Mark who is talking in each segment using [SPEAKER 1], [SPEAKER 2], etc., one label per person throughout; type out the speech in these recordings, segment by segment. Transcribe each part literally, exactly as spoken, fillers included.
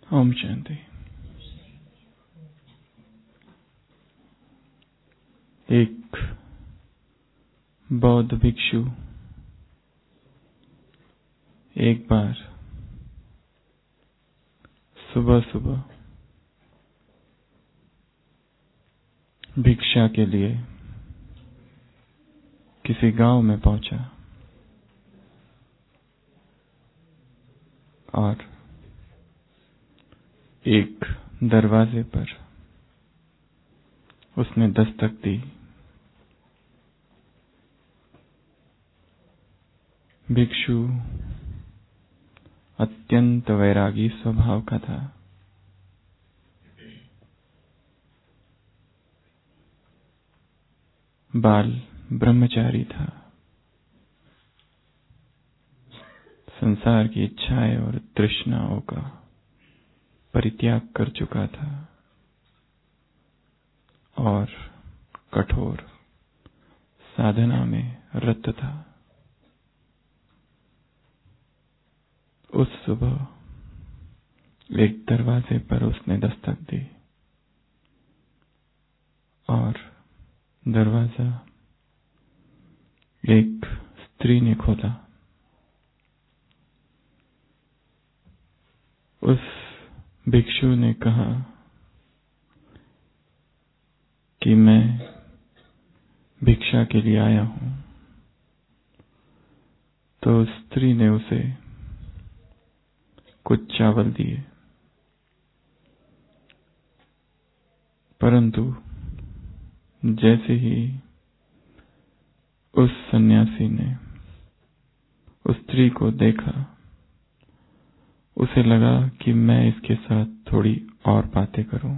[SPEAKER 1] ओम शांति। एक बौद्ध भिक्षु एक बार सुबह सुबह भिक्षा के लिए किसी गांव में पहुंचा और एक दरवाजे पर उसने दस्तक दी। भिक्षु अत्यंत वैरागी स्वभाव का था। बाल ब्रह्मचारी था। संसार की इच्छाएं और तृष्णाओं का परित्याग कर चुका था और कठोर साधना में रत था। उस सुबह एक दरवाजे पर उसने दस्तक दी और दरवाजा एक स्त्री ने खोला। उस भिक्षु ने कहा कि मैं भिक्षा के लिए आया हूं। तो स्त्री ने उसे कुछ चावल दिए, परंतु जैसे ही उस सन्यासी ने उस स्त्री को देखा, उसे लगा कि मैं इसके साथ थोड़ी और बातें करूं।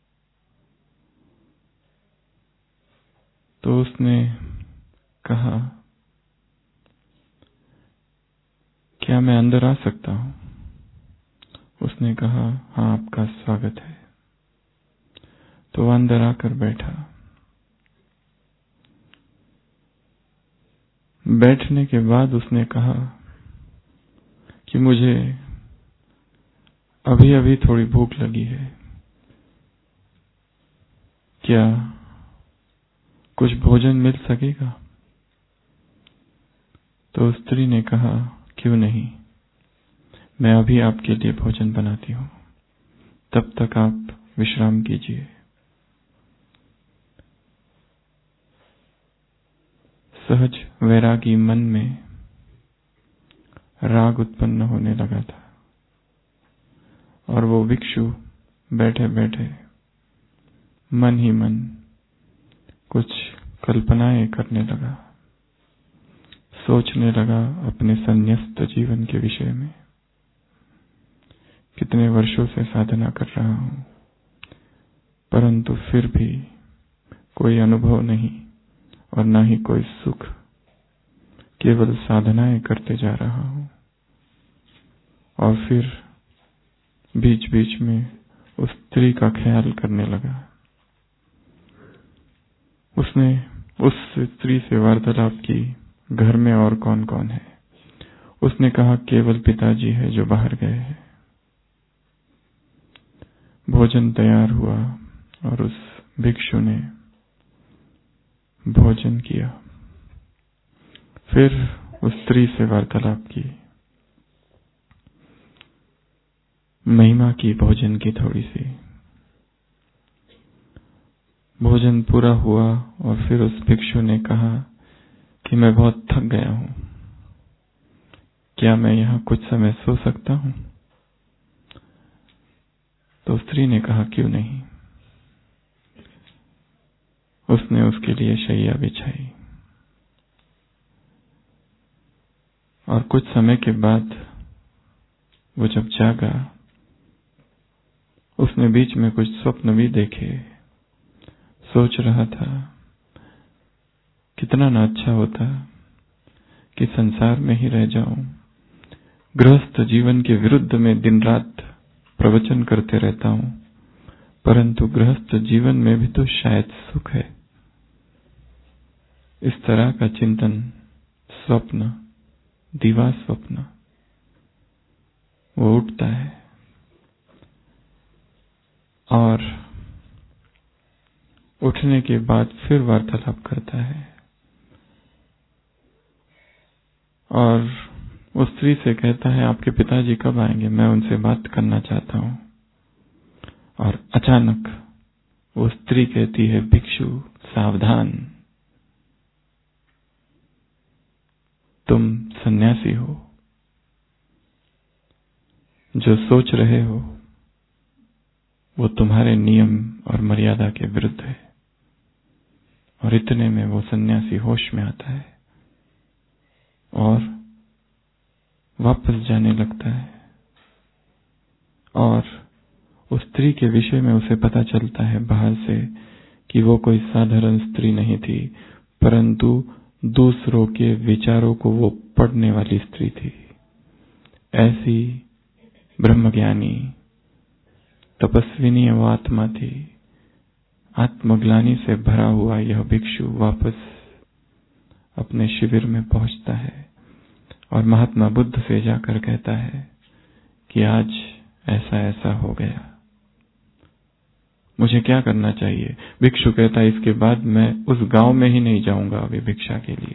[SPEAKER 1] तो उसने कहा, क्या मैं अंदर आ सकता हूं? उसने कहा, हाँ, आपका स्वागत है। तो वह अंदर आकर बैठा। बैठने के बाद उसने कहा कि मुझे अभी अभी थोड़ी भूख लगी है, क्या कुछ भोजन मिल सकेगा? तो स्त्री ने कहा, क्यों नहीं, मैं अभी आपके लिए भोजन बनाती हूं, तब तक आप विश्राम कीजिए। सहज वैरागी मन में राग उत्पन्न होने लगा था और वो भिक्षु बैठे बैठे मन ही मन कुछ कल्पनाएं करने लगा, सोचने लगा अपने संन्यस्त जीवन के विषय में। कितने वर्षों से साधना कर रहा हूं, परंतु फिर भी कोई अनुभव नहीं और ना ही कोई सुख। केवल साधनाएं करते जा रहा हूं। और फिर बीच बीच में उस स्त्री का ख्याल करने लगा। उसने उस स्त्री से वार्तालाप की, घर में और कौन कौन है? उसने कहा, केवल पिताजी है जो बाहर गए हैं। भोजन तैयार हुआ और उस भिक्षु ने भोजन किया। फिर उस स्त्री से वार्तालाप की, महिमा की भोजन की थोड़ी सी। भोजन पूरा हुआ और फिर उस भिक्षु ने कहा कि मैं बहुत थक गया हूं, क्या मैं यहां कुछ समय सो सकता हूं? तो स्त्री ने कहा, क्यों नहीं। उसने उसके लिए शैया बिछाई और कुछ समय के बाद वो जब जागा, उसने बीच में कुछ स्वप्न भी देखे। सोच रहा था, कितना ना अच्छा होता कि संसार में ही रह जाऊं, गृहस्थ जीवन के विरुद्ध में दिन रात प्रवचन करते रहता हूं, परंतु गृहस्थ जीवन में भी तो शायद सुख है। इस तरह का चिंतन, स्वप्न, दिवा स्वप्न वो उठता है उठने के बाद फिर वार्तालाप करता है और उस स्त्री से कहता है, आपके पिताजी कब आएंगे, मैं उनसे बात करना चाहता हूं। और अचानक वो स्त्री कहती है, भिक्षु सावधान, तुम सन्यासी हो, जो सोच रहे हो वो तुम्हारे नियम और मर्यादा के विरुद्ध है। और इतने में वो सन्यासी होश में आता है और वापस जाने लगता है। और उस स्त्री के विषय में उसे पता चलता है बाहर से कि वो कोई साधारण स्त्री नहीं थी, परंतु दूसरों के विचारों को वो पढ़ने वाली स्त्री थी। ऐसी ब्रह्मज्ञानी तपस्विनी वो आत्मा थी। आत्मग्लानि से भरा हुआ यह भिक्षु वापस अपने शिविर में पहुंचता है और महात्मा बुद्ध से जाकर कहता है कि आज ऐसा ऐसा हो गया, मुझे क्या करना चाहिए। भिक्षु कहता है, इसके बाद मैं उस गांव में ही नहीं जाऊंगा अभी भिक्षा के लिए।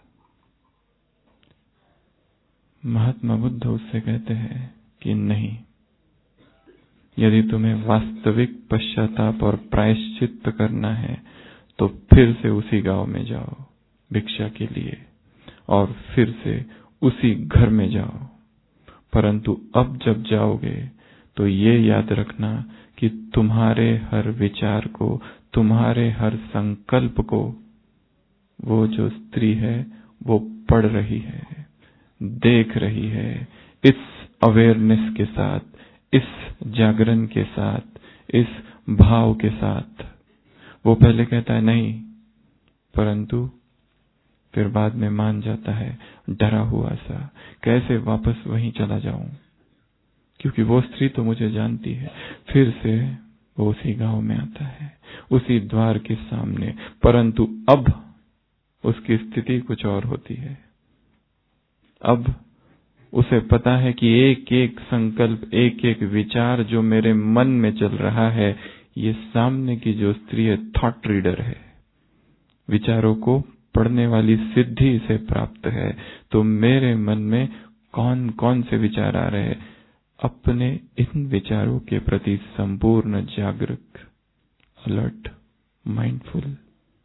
[SPEAKER 1] महात्मा बुद्ध उससे कहते हैं कि नहीं, यदि तुम्हें वास्तविक पश्चाताप और प्रायश्चित करना है तो फिर से उसी गांव में जाओ भिक्षा के लिए और फिर से उसी घर में जाओ। परंतु अब जब जाओगे तो ये याद रखना कि तुम्हारे हर विचार को, तुम्हारे हर संकल्प को वो जो स्त्री है वो पढ़ रही है, देख रही है। इस अवेयरनेस के साथ, इस जागरण के साथ, इस भाव के साथ। वो पहले कहता है नहीं, परंतु फिर बाद में मान जाता है डरा हुआ सा, कैसे वापस वहीं चला जाऊं, क्योंकि वो स्त्री तो मुझे जानती है। फिर से वो उसी गांव में आता है, उसी द्वार के सामने, परंतु अब उसकी स्थिति कुछ और होती है। अब उसे पता है कि एक एक संकल्प, एक एक विचार जो मेरे मन में चल रहा है, ये सामने की जो स्त्री है थॉट रीडर है, विचारों को पढ़ने वाली सिद्धि इसे प्राप्त है। तो मेरे मन में कौन कौन से विचार आ रहे हैं, अपने इन विचारों के प्रति संपूर्ण जागरूक, अलर्ट, माइंडफुल,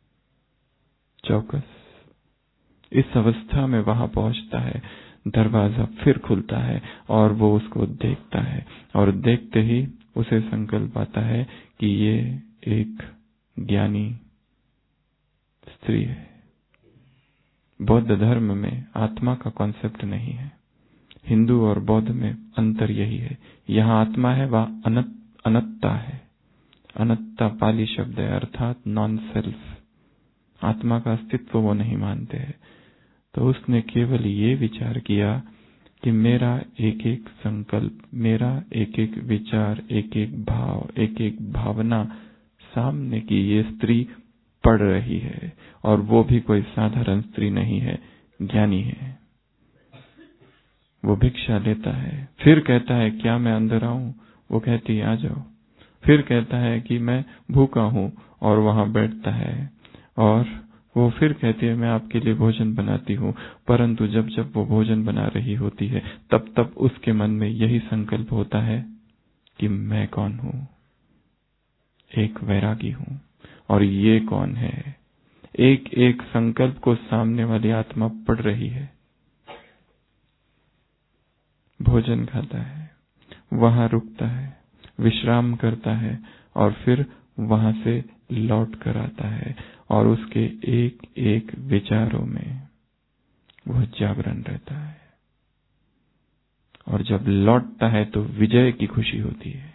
[SPEAKER 1] चौकस। इस अवस्था में वहां पहुंचता है, दरवाजा फिर खुलता है और वो उसको देखता है और देखते ही उसे संकल्प आता है कि ये एक ज्ञानी स्त्री है। बौद्ध धर्म में आत्मा का कॉन्सेप्ट नहीं है, हिंदू और बौद्ध में अंतर यही है। यहाँ आत्मा है, वह अनत, अनत्ता है। अनत्ता पाली शब्द है, अर्थात नॉन सेल्फ। आत्मा का अस्तित्व वो नहीं मानते हैं। तो उसने केवल ये विचार किया कि मेरा एक एक संकल्प, मेरा एक एक विचार, एक एक भाव, एक एक भावना सामने की ये स्त्री पढ़ रही है, और वो भी कोई साधारण स्त्री नहीं है, ज्ञानी है। वो भिक्षा लेता है, फिर कहता है क्या मैं अंदर आऊं? वो कहती है आ जाओ। फिर कहता है कि मैं भूखा हूं, और वहां बैठता है। और वो फिर कहती है मैं आपके लिए भोजन बनाती हूँ। परंतु जब जब वो भोजन बना रही होती है तब तब उसके मन में यही संकल्प होता है कि मैं कौन हूँ, एक वैरागी हूँ। और ये कौन है? एक एक संकल्प को सामने वाली आत्मा पढ़ रही है। भोजन खाता है, वहां रुकता है, विश्राम करता है, और फिर वहां से लौट कर आता है, और उसके एक एक विचारों में वह जागरण रहता है। और जब लौटता है तो विजय की खुशी होती है।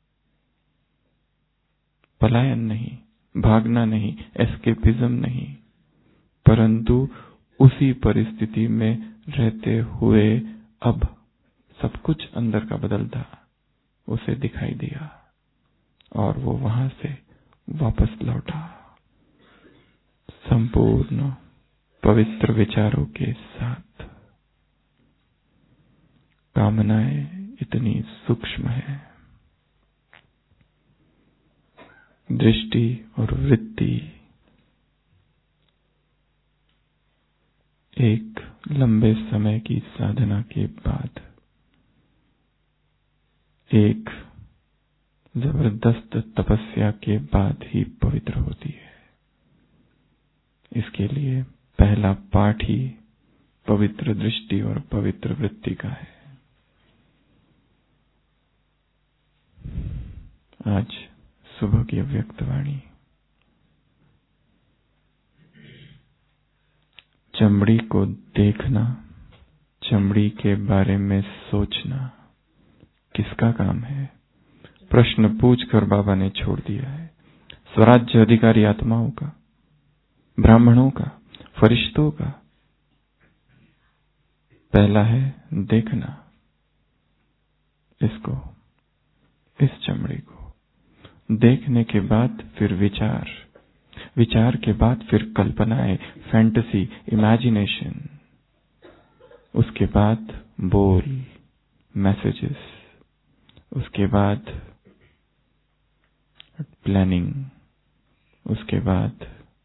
[SPEAKER 1] पलायन नहीं, भागना नहीं, एस्केपिज्म नहीं, परंतु उसी परिस्थिति में रहते हुए अब सब कुछ अंदर का बदलता उसे दिखाई दिया, और वो वहां से वापस लौटा संपूर्ण पवित्र विचारों के साथ। कामनाएं इतनी सूक्ष्म है, दृष्टि और वृत्ति एक लंबे समय की साधना के बाद, एक जबरदस्त तपस्या के बाद ही पवित्र होती है। इसके लिए पहला पाठ ही पवित्र दृष्टि और पवित्र वृत्ति का है। आज सुबह की अव्यक्त वाणी। चमड़ी को देखना, चमड़ी के बारे में सोचना किसका काम है? प्रश्न पूछकर बाबा ने छोड़ दिया है। स्वराज्य अधिकारी आत्माओं का, ब्राह्मणों का, फरिश्तों का। पहला है देखना इसको, इस चमड़ी को। देखने के बाद फिर विचार, विचार के बाद फिर कल्पनाएं, फैंटेसी, इमेजिनेशन। उसके बाद बोल, मैसेजेस। उसके बाद प्लानिंग। उसके बाद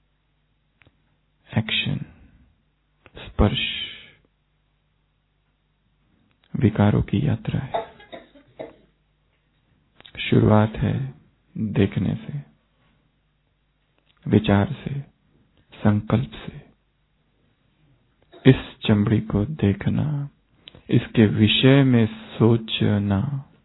[SPEAKER 1] एक्शन, स्पर्श। विकारों की यात्रा है। शुरुआत है देखने से, विचार से, संकल्प से। इस चमड़ी को देखना, इसके विषय में सोचना।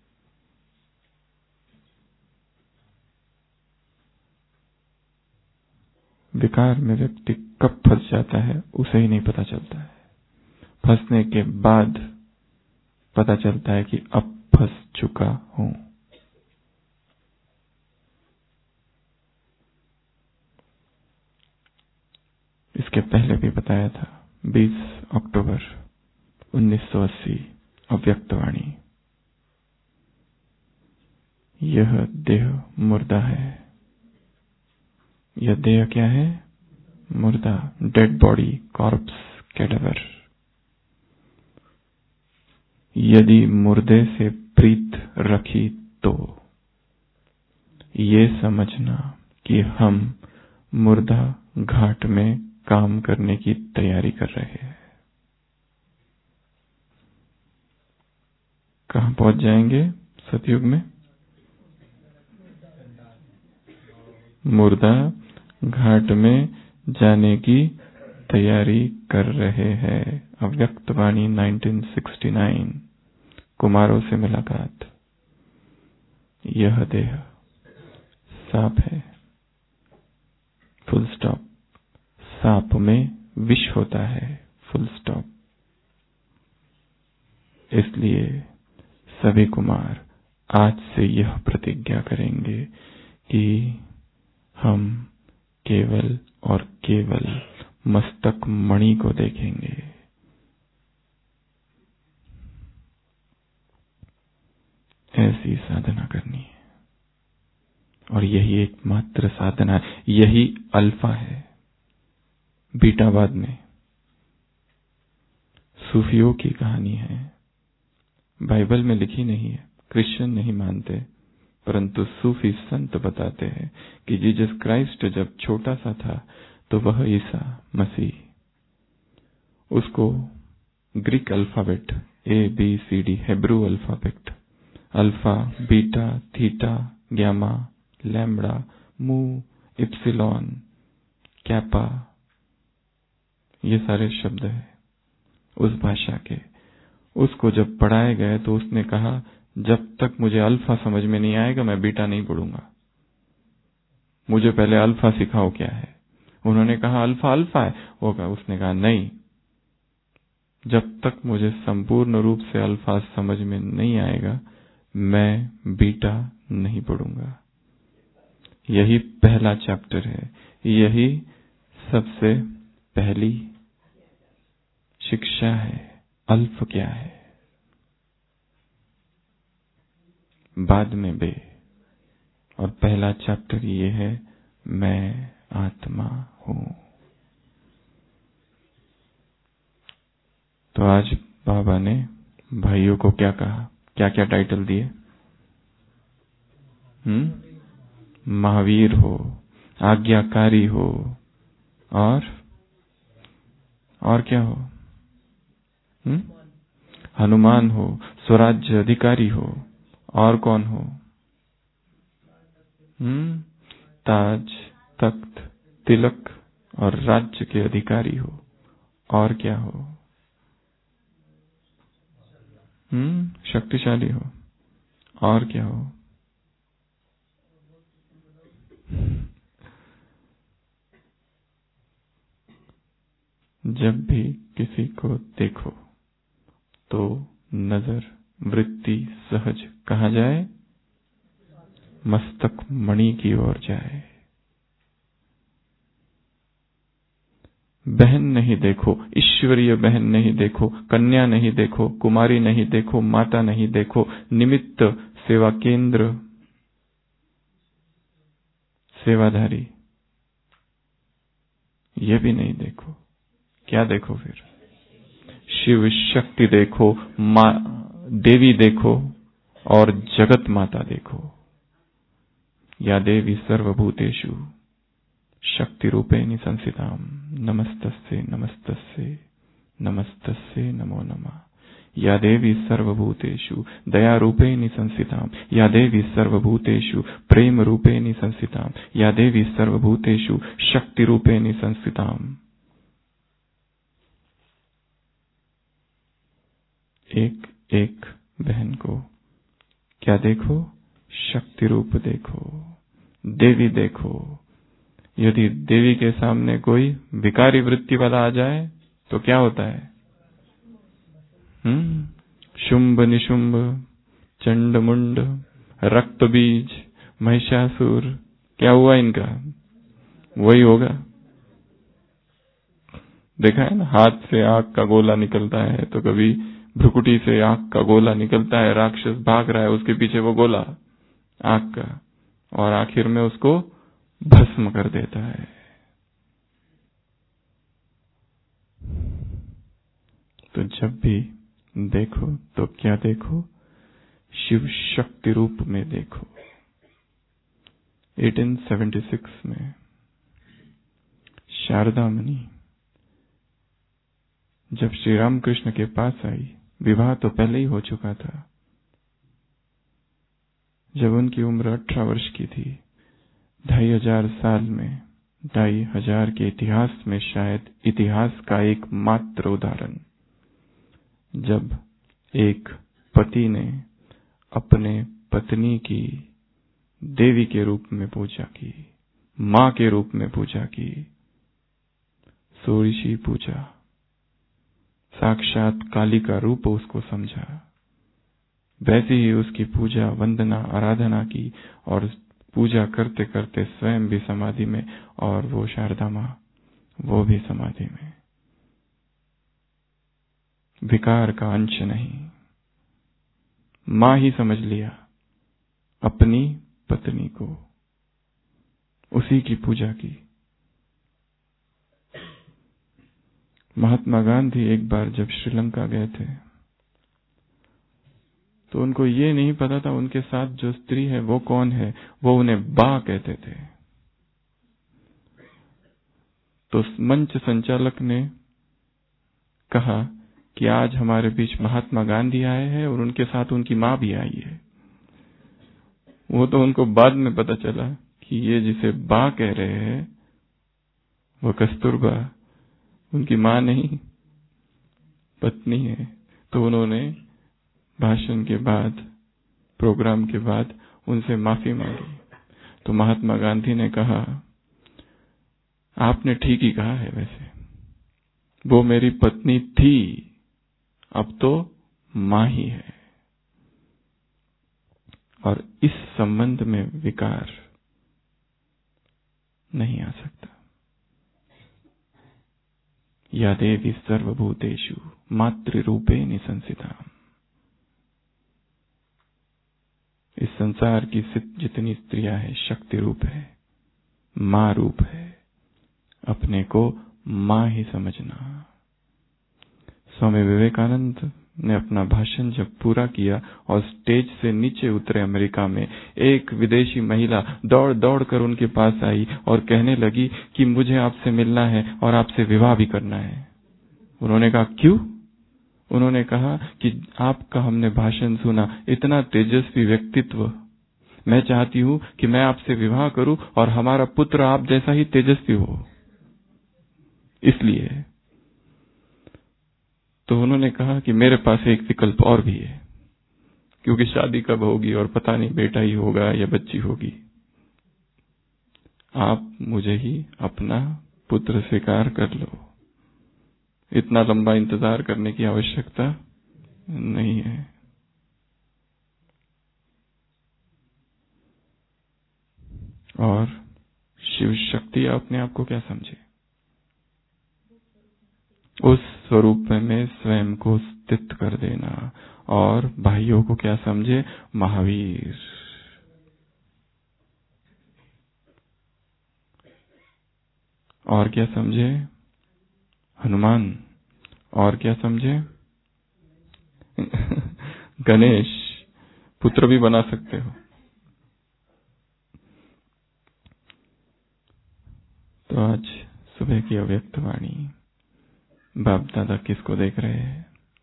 [SPEAKER 1] विकार में व्यक्ति कब फंस जाता है उसे ही नहीं पता चलता है। फंसने के बाद पता चलता है कि अब फंस चुका हूं। इसके पहले भी बताया था, बीस अक्टूबर उन्नीस सौ अस्सी, अव्यक्तवाणी। यह देह मुर्दा है। यह देह क्या है? मुर्दा, डेड बॉडी, कॉर्प्स, कैडावर। यदि मुर्दे से प्रीत रखी तो ये समझना कि हम मुर्दा घाट में काम करने की तैयारी कर रहे हैं। कहां पहुंच जाएंगे सतयुग में? मुर्दा घाट में जाने की तैयारी कर रहे हैं। अव्यक्तवाणी उन्नीस सौ उनहत्तर, कुमारों से मुलाकात। यह देह सांप है, फुल स्टॉप। सांप में विष होता है, फुल स्टॉप। इसलिए सभी कुमार आज से यह प्रतिज्ञा करेंगे कि हम केवल और केवल मस्तक मणि को देखेंगे। ऐसी साधना करनी है और यही एकमात्र साधना है। यही अल्फा है। बीटावाद में सूफियों की कहानी है, बाइबल में लिखी नहीं है, क्रिश्चियन नहीं मानते, परंतु सूफी संत बताते हैं कि जीसस क्राइस्ट जब छोटा सा था तो वह ईसा मसीह, उसको Greek alphabet A B C D, Hebrew alphabet, alpha, beta, theta, gamma, lambda, mu, epsilon, kappa, ये सारे शब्द हैं उस भाषा के। उसको जब पढ़ाए गए तो उसने कहा, जब तक मुझे अल्फा समझ में नहीं आएगा मैं बीटा नहीं पढ़ूंगा, मुझे पहले अल्फा सिखाओ क्या है। उन्होंने कहा अल्फा अल्फा है, वो कहा, उसने कहा नहीं, जब तक मुझे संपूर्ण रूप से अल्फा समझ में नहीं आएगा मैं बीटा नहीं पढ़ूंगा। यही पहला चैप्टर है, यही सबसे पहली शिक्षा है। अल्फ क्या है, बाद में बे, और पहला चैप्टर ये है, मैं आत्मा हूं। तो आज बाबा ने भाइयों को क्या कहा, क्या क्या टाइटल दिए? हम्म महावीर हो, आज्ञाकारी हो, और और क्या हो? हुँ? हनुमान हो, स्वराज्य अधिकारी हो, और कौन हो? हम्म ताज, तख्त, तिलक और राज्य के अधिकारी हो, और क्या हो? हम्म शक्तिशाली हो, और क्या हो? जब भी किसी को देखो तो नजर वृत्ति सहज कहाँ जाए? मस्तक मणि की ओर जाए। बहन नहीं देखो, ईश्वरीय बहन नहीं देखो, कन्या नहीं देखो, कुमारी नहीं देखो, माता नहीं देखो, निमित्त, सेवा केंद्र, सेवाधारी, ये भी नहीं देखो। क्या देखो फिर? शिव शक्ति देखो, माँ देवी देखो, और जगत माता देखो। या देवी सर्वभूतेषु शक्ति रूपेण संस्थिताम्, नमस्तस्यै नमस्तस्यै नमस्तस्यै नमो नमः। या देवी सर्वभूतेषु दया रूपेण संस्थिताम्, या देवी सर्वभूतेषु प्रेम रूपेण संस्थिताम्, या देवी सर्वभूतेषु शक्ति रूपेण संस्थिताम्। एक एक बहन को क्या देखो? शक्ति रूप देखो, देवी देखो। यदि देवी के सामने कोई विकारी वृत्ति वाला आ जाए तो क्या होता है? हम्म शुंभ निशुंभ, चंड मुंड, रक्त बीज, महिषासुर, क्या हुआ इनका? वही होगा। देखा है ना, हाथ से आग का गोला निकलता है तो कभी भ्रुकुटी से आग का गोला निकलता है, राक्षस भाग रहा है, उसके पीछे वो गोला आग का, और आखिर में उसको भस्म कर देता है। तो जब भी देखो तो क्या देखो? शिव शक्ति रूप में देखो। अठारह सौ छिहत्तर में शारदा मुनि जब श्री रामकृष्ण के पास आई, विवाह तो पहले ही हो चुका था, जब उनकी उम्र अठारह वर्ष की थी, ढाई हजार साल में, ढाई हजार के इतिहास में शायद इतिहास का एक मात्र उदाहरण, जब एक पति ने अपने पत्नी की देवी के रूप में पूजा की, मां के रूप में पूजा की, षोडशी पूजा, साक्षात काली का रूप उसको समझा, वैसे ही उसकी पूजा, वंदना, आराधना की, और पूजा करते करते स्वयं भी समाधि में, और वो शारदा मां वो भी समाधि में। विकार का अंश नहीं, मां ही समझ लिया अपनी पत्नी को, उसी की पूजा की। महात्मा गांधी एक बार जब श्रीलंका गए थे तो उनको ये नहीं पता था उनके साथ जो स्त्री है वो कौन है, वो उन्हें बा कहते थे। तो मंच संचालक ने कहा कि आज हमारे बीच महात्मा गांधी आए हैं और उनके साथ उनकी मां भी आई है। वो तो उनको बाद में पता चला कि ये जिसे बा कह रहे हैं वो कस्तूरबा उनकी मां नहीं, पत्नी है। तो उन्होंने भाषण के बाद, प्रोग्राम के बाद उनसे माफी मांगी। तो महात्मा गांधी ने कहा, आपने ठीक ही कहा है, वैसे वो मेरी पत्नी थी, अब तो मां ही है। और इस संबंध में विकार नहीं आ सकता। या देवी सर्वभूतेषु मातृरूपेण संस्थिताम्। इस संसार की जितनी स्त्रियां हैं शक्ति रूप है, मां रूप है। अपने को मां ही समझना। स्वामी विवेकानंद ने अपना भाषण जब पूरा किया और स्टेज से नीचे उतरे अमेरिका में, एक विदेशी महिला दौड़ दौड़ कर उनके पास आई और कहने लगी कि मुझे आपसे मिलना है और आपसे विवाह भी करना है। उन्होंने कहा क्यों? उन्होंने कहा कि आपका हमने भाषण सुना, इतना तेजस्वी व्यक्तित्व, मैं चाहती हूं कि मैं आपसे विवाह करूं और हमारा पुत्र आप जैसा ही तेजस्वी हो। इसलिए तो उन्होंने कहा कि मेरे पास एक विकल्प और भी है, क्योंकि शादी कब होगी और पता नहीं बेटा ही होगा या बच्ची होगी। आप मुझे ही अपना पुत्र स्वीकार कर लो, इतना लंबा इंतजार करने की आवश्यकता नहीं है। और शिव शक्ति अपने आप को क्या समझे? उस स्वरूप में स्वयं को स्थित कर देना। और भाइयों को क्या समझे? महावीर। और क्या समझे? हनुमान। और क्या समझे? गणेश। पुत्र भी बना सकते हो। तो आज सुबह की अव्यक्त वाणी, बाप दादा किसको देख रहे हैं?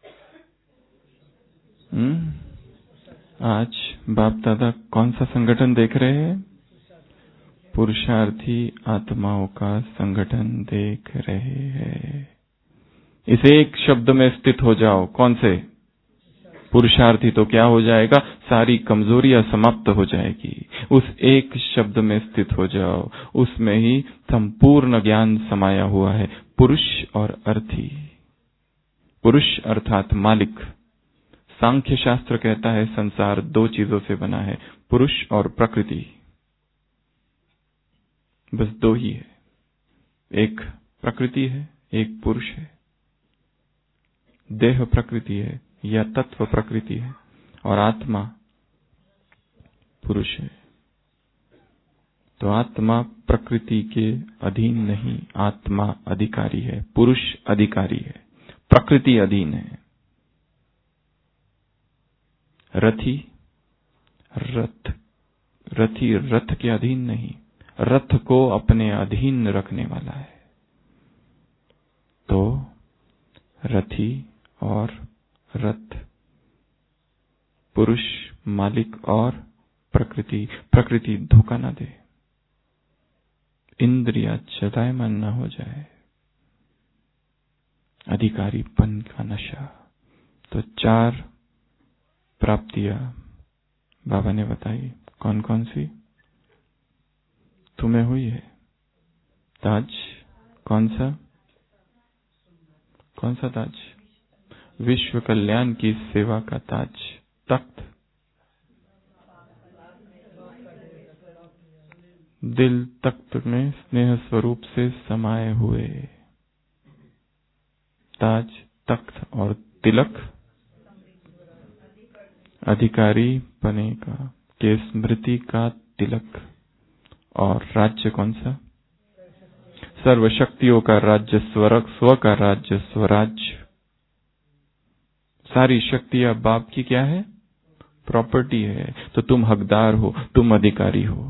[SPEAKER 1] हम्म? आज बाप दादा कौन सा संगठन देख रहे हैं? पुरुषार्थी आत्माओं का संगठन देख रहे हैं। इस एक शब्द में स्थित हो जाओ। कौन से? पुरुषार्थी। तो क्या हो जाएगा? सारी कमजोरियां समाप्त हो जाएगी। उस एक शब्द में स्थित हो जाओ, उसमें ही संपूर्ण ज्ञान समाया हुआ है। पुरुष और अर्थी। पुरुष अर्थात मालिक। सांख्य शास्त्र कहता है संसार दो चीजों से बना है, पुरुष और प्रकृति। बस दो ही है, एक प्रकृति है, एक पुरुष है। देह प्रकृति है या तत्व प्रकृति है और आत्मा पुरुष है। तो आत्मा प्रकृति के अधीन नहीं, आत्मा अधिकारी है, पुरुष अधिकारी है, प्रकृति अधीन है। रथी रथ रथी रथ के अधीन नहीं, रथ को अपने अधीन रखने वाला है। तो रथी और रथ, पुरुष मालिक और प्रकृति। प्रकृति धोखा ना दे, इंद्रिया चलायमान न हो जाए, अधिकारीपन का नशा। तो चार प्राप्तियां बाबा ने बताई। कौन कौन सी? तुम्हें हुई है? ताज। कौन सा? कौन सा ताज? विश्व कल्याण की सेवा का ताज। तख्त। दिल तख्त में स्नेह स्वरूप से समाये हुए। ताज, तख्त और तिलक अधिकारी पने का, के स्मृति का तिलक। और राज्य कौन सा? सर्वशक्तियों का राज्य, स्वर्ग स्व का राज्य, स्वराज्य। सारी शक्तियां बाप की क्या है? प्रॉपर्टी है। तो तुम हकदार हो, तुम अधिकारी हो।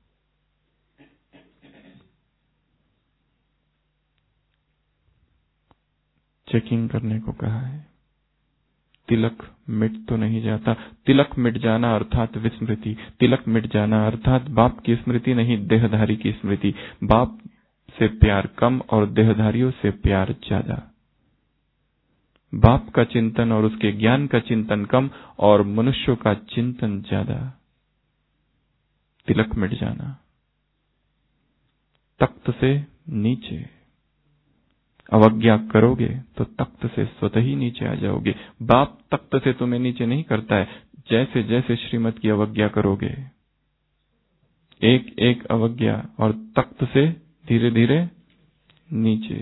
[SPEAKER 1] चेकिंग करने को कहा है। तिलक मिट तो नहीं जाता। तिलक मिट जाना अर्थात विस्मृति। तिलक मिट जाना अर्थात बाप की स्मृति नहीं, देहधारी की स्मृति। बाप से प्यार कम और देहधारियों से प्यार ज्यादा। बाप का चिंतन और उसके ज्ञान का चिंतन कम और मनुष्यों का चिंतन ज्यादा। तिलक मिट जाना। तख्त से नीचे अवज्ञा करोगे तो तख्त से स्वतः ही नीचे आ जाओगे। बाप तख्त से तुम्हें नीचे नहीं करता है, जैसे जैसे श्रीमत की अवज्ञा करोगे, एक एक अवज्ञा और तख्त से धीरे धीरे नीचे।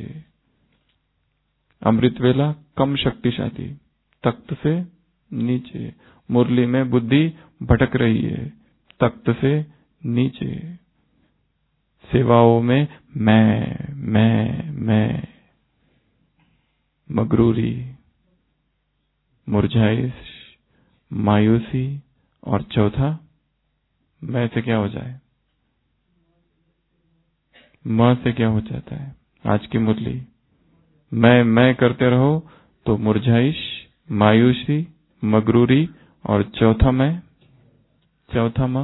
[SPEAKER 1] अमृत वेला कम शक्तिशाली, तख्त से नीचे। मुरली में बुद्धि भटक रही है, तख्त से नीचे। सेवाओं में मैं मैं मैं मगरूरी, मुरझाइश, मायूसी, और चौथा मैं से क्या हो जाए? म से क्या हो जाता है? आज की मुरली मैं मैं करते रहो तो मुरझाइश, मायूसी, मगरूरी, और चौथा मैं, चौथा म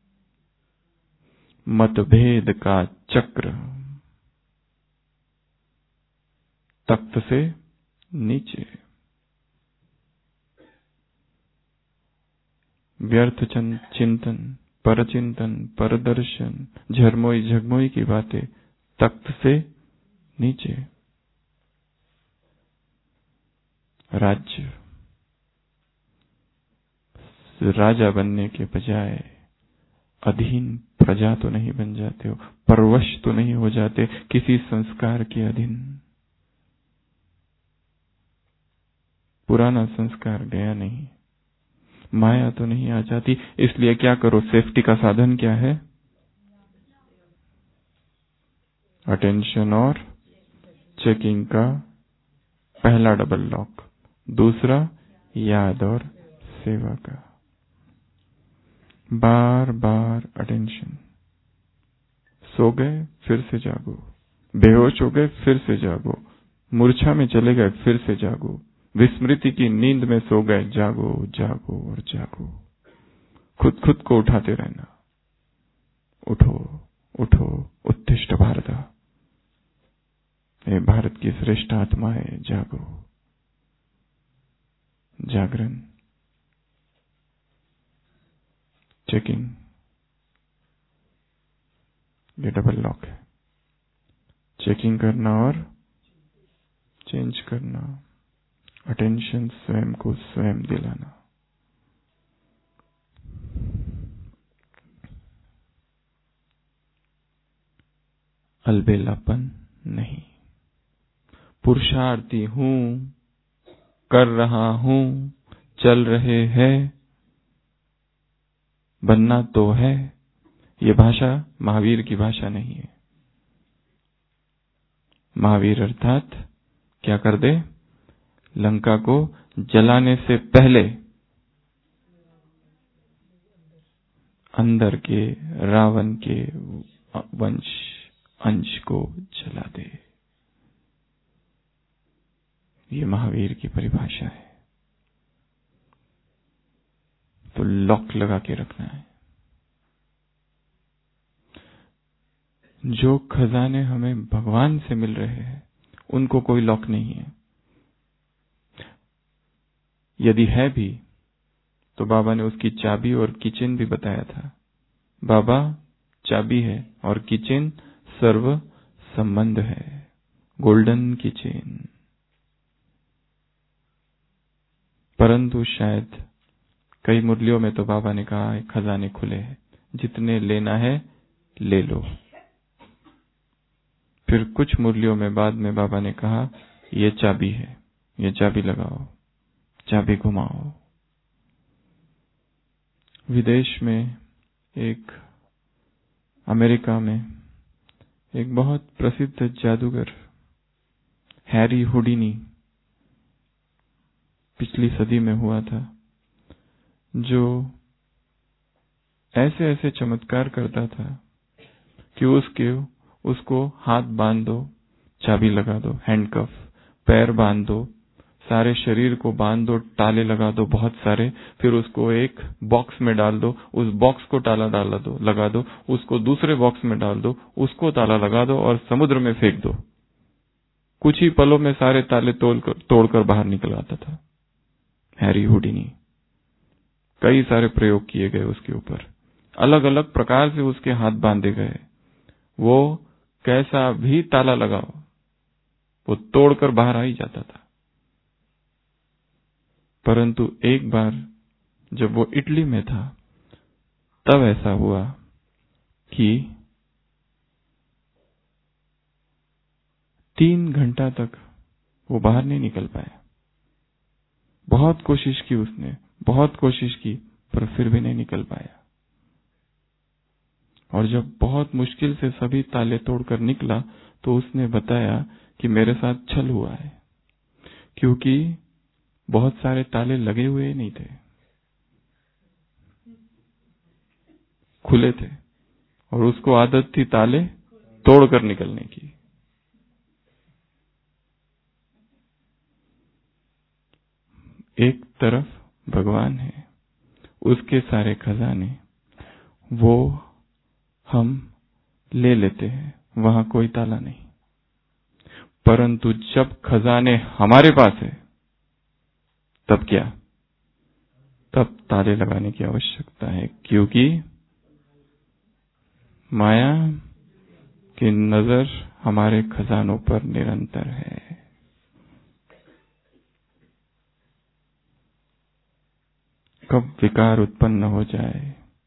[SPEAKER 1] मतभेद का चक्र, तख्त से नीचे। व्यर्थ चिंतन, परचिंतन, परदर्शन, झरमोई झगमोई की बातें, तख्त से नीचे। राज्य, राजा बनने के बजाय अधीन प्रजा तो नहीं बन जाते हो, परवश तो नहीं हो जाते किसी संस्कार के अधीन। पुराना संस्कार गया नहीं, माया तो नहीं आ जाती, इसलिए क्या करो? सेफ्टी का साधन क्या है? अटेंशन और चेकिंग का पहला डबल लॉक, दूसरा याद और सेवा का। बार बार अटेंशन। सो गए फिर से जागो, बेहोश हो गए फिर से जागो, मूर्छा में चले गए फिर से जागो, विस्मृति की नींद में सो गए, जागो जागो और जागो। खुद खुद को उठाते रहना। उठो उठो, उत्तिष्ठ भारत, ये भारत की श्रेष्ठ आत्मा है, जागो। जागरण, चेकिंग, ये डबल लॉक है। चेकिंग करना और चेंज करना, अटेंशन स्वयं को स्वयं दिलाना। अलबेलापन नहीं। पुरुषार्थी हूं, कर रहा हूं, चल रहे हैं, बनना तो है, ये भाषा महावीर की भाषा नहीं है। महावीर अर्थात क्या कर दे? लंका को जलाने से पहले अंदर के रावण के वंश अंश को जला दे। ये महावीर की परिभाषा है। तो लॉक लगा के रखना है। जो खजाने हमें भगवान से मिल रहे हैं उनको कोई लॉक नहीं है। यदि है भी तो बाबा ने उसकी चाबी और कीचेन भी बताया था। बाबा चाबी है और कीचेन सर्व संबंध है, गोल्डन कीचेन। परंतु शायद कई मुरलियों में तो बाबा ने कहा है खजाने खुले हैं, जितने लेना है ले लो। फिर कुछ मुरलियों में बाद में बाबा ने कहा ये चाबी है, ये चाबी लगाओ, चाबी घुमाओ। विदेश में एक, अमेरिका में एक बहुत प्रसिद्ध जादूगर हैरी हुडिनी पिछली सदी में हुआ था, जो ऐसे ऐसे चमत्कार करता था कि उसके उसको हाथ बांध दो, चाबी लगा दो, हैंडकफ, पैर बांध दो, सारे शरीर को बांध दो, ताले लगा दो बहुत सारे, फिर उसको एक बॉक्स में डाल दो, उस बॉक्स को ताला डाला दो लगा दो, उसको दूसरे बॉक्स में डाल दो, उसको ताला लगा दो और समुद्र में फेंक दो। कुछ ही पलों में सारे ताले तोड़कर तोड़कर बाहर निकल आता था हैरी हुडिनी। कई सारे प्रयोग किए गए उसके ऊपर, अलग अलग प्रकार से उसके हाथ बांधे गए। वो कैसा भी ताला लगाओ वो तोड़कर बाहर आ ही जाता था। परंतु एक बार जब वो इटली में था तब ऐसा हुआ कि तीन घंटा तक वो बाहर नहीं निकल पाया। बहुत कोशिश की उसने, बहुत कोशिश की, पर फिर भी नहीं निकल पाया। और जब बहुत मुश्किल से सभी ताले तोड़कर निकला तो उसने बताया कि मेरे साथ छल हुआ है, क्योंकि बहुत सारे ताले लगे हुए नहीं थे, खुले थे, और उसको आदत थी ताले तोड़कर निकलने की। एक तरफ भगवान है, उसके सारे खजाने वो हम ले लेते हैं, वहां कोई ताला नहीं। परंतु जब खजाने हमारे पास है तब क्या? तब ताले लगाने की आवश्यकता है, क्योंकि माया की नजर हमारे खजानों पर निरंतर है। कब विकार उत्पन्न हो जाए,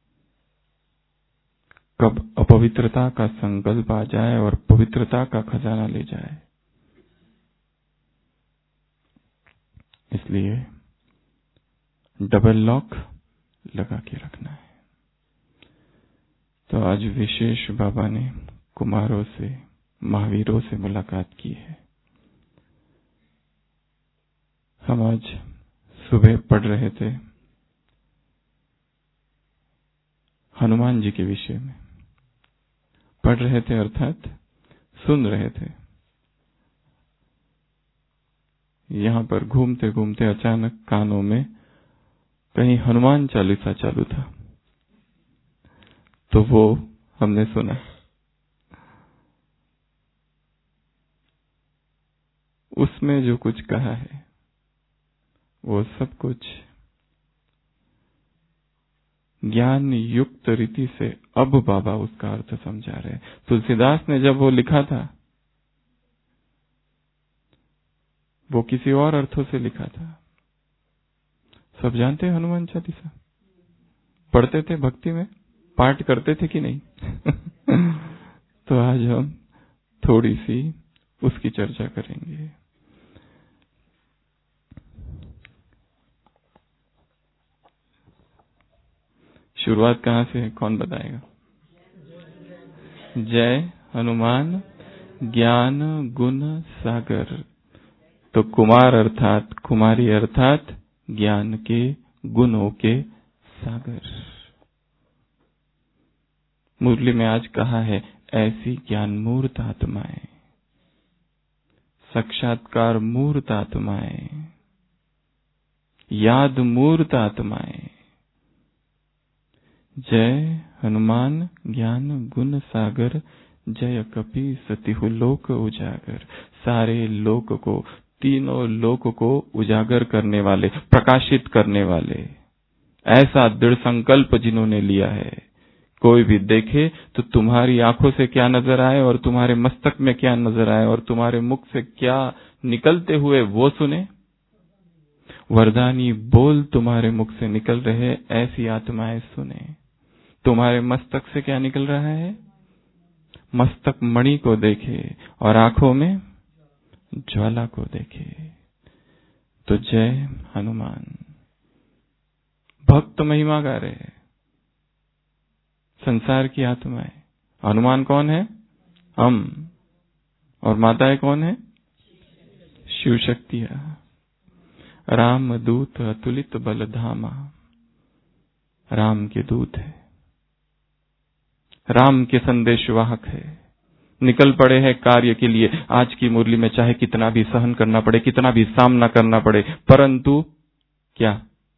[SPEAKER 1] कब अपवित्रता का संकल्प आ जाए और पवित्रता का खजाना ले जाए। इसलिए डबल लॉक लगा के रखना है। तो आज विशेष बाबा ने कुमारों से, महावीरों से मुलाकात की है। हम आज सुबह पढ़ रहे थे हनुमान जी के विषय में, पढ़ रहे थे अर्थात सुन रहे थे। यहां पर घूमते घूमते अचानक कानों में कहीं हनुमान चालीसा चालू था, तो वो हमने सुना। उसमें जो कुछ कहा है वो सब कुछ ज्ञान युक्त रीति से अब बाबा उसका अर्थ समझा रहे। तुलसीदास ने जब वो लिखा था वो किसी और अर्थों से लिखा था। सब जानते हैं हनुमान चालीसा, पढ़ते थे भक्ति में, पाठ करते थे कि नहीं? तो आज हम थोड़ी सी उसकी चर्चा करेंगे। शुरुआत कहां से है, कौन बताएगा? जय हनुमान ज्ञान गुण सागर। तो कुमार अर्थात कुमारी अर्थात ज्ञान के गुणों के सागर। मुरली में आज कहा है ऐसी ज्ञान मूर्त आत्माएं, साक्षात्कार मूर्त आत्माएं, याद मूर्त आत्माएं। जय हनुमान ज्ञान गुण सागर, जय कपि सतिहु लोक उजागर। सारे लोक को, तीनों लोक को उजागर करने वाले, प्रकाशित करने वाले, ऐसा दृढ़ संकल्प जिन्होंने लिया है। कोई भी देखे तो तुम्हारी आंखों से क्या नजर आए और तुम्हारे मस्तक में क्या नजर आए और तुम्हारे मुख से क्या निकलते हुए वो सुने। वरदानी बोल तुम्हारे मुख से निकल रहे, ऐसी आत्माएं सुने। तुम्हारे मस्तक से क्या निकल रहा है? मस्तक मणि को देखे और आंखों में ज्वाला को देखे। तो जय हनुमान। भक्त महिमा गा रहे, संसार की आत्माएं। हनुमान कौन है? हम। और माताएं कौन है? शिव शक्तियां। राम दूत अतुलित बल धामा। राम के दूत है, राम के संदेश वाहक है, निकल पड़े हैं कार्य के लिए। आज की मुरली में चाहे कितना भी सहन करना पड़े, कितना भी सामना करना पड़े, परंतु क्या?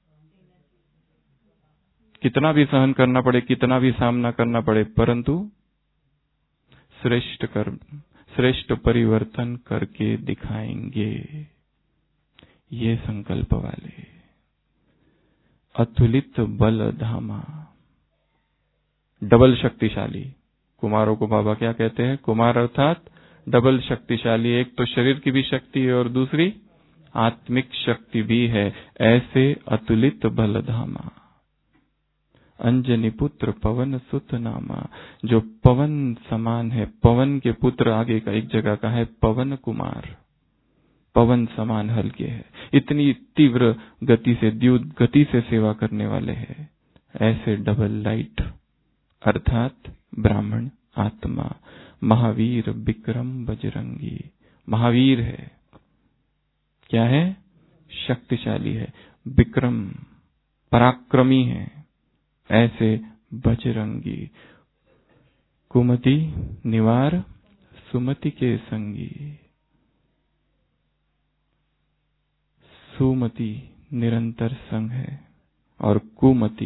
[SPEAKER 1] कितना भी सहन करना पड़े, कितना भी सामना करना पड़े, परंतु श्रेष्ठ कर्म, श्रेष्ठ परिवर्तन करके दिखाएंगे। ये संकल्प वाले। अतुलित बल धामा, डबल शक्तिशाली। कुमारों को बाबा क्या कहते हैं? कुमार अर्थात डबल शक्तिशाली। एक तो शरीर की भी शक्ति है और दूसरी आत्मिक शक्ति भी है। ऐसे अतुलित बल धामा। अंजनी पुत्र पवन सुत नामा, जो पवन समान है। पवन के पुत्र आगे का एक जगह का है पवन कुमार, पवन समान हल्के है। इतनी तीव्र गति से, द्युत गति से सेवा करने वाले हैं। ऐसे डबल लाइट अर्थात ब्राह्मण आत्मा। महावीर विक्रम बजरंगी। महावीर है, क्या है? शक्तिशाली है, विक्रम पराक्रमी है, ऐसे बजरंगी। कुमति निवार सुमति के संगी। सुमति निरंतर संग है और कुमति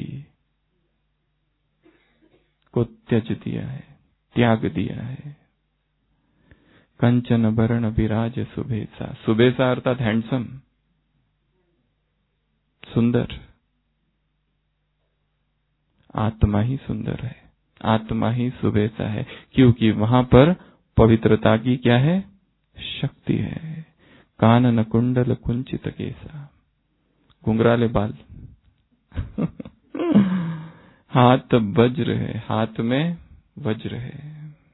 [SPEAKER 1] को त्यज दिया है, त्याग दिया है। कंचन बरण विराज सुबेसा। सुबेसा अर्थात हैंडसम, सुंदर। आत्मा ही सुंदर है, आत्मा ही सुबेसा है, क्योंकि वहां पर पवित्रता की क्या है? शक्ति है। कानन कुंडल कुंचित केसा। घुंघराले बाल। हाथ वज्र है, हाथ में वज्र है।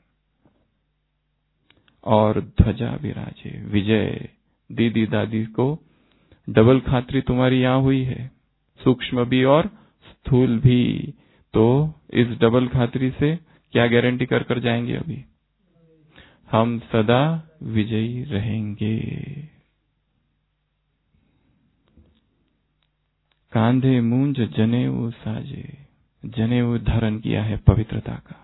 [SPEAKER 1] और ध्वजा विराजे। विजय। दीदी दादी को डबल खातरी तुम्हारी यहां हुई है, सूक्ष्म भी और स्थूल भी। तो इस डबल खातरी से क्या गारंटी कर कर जाएंगे? अभी हम सदा विजयी रहेंगे। कांधे मूंज जनेऊ साजे। जनेऊ धारण किया है पवित्रता का।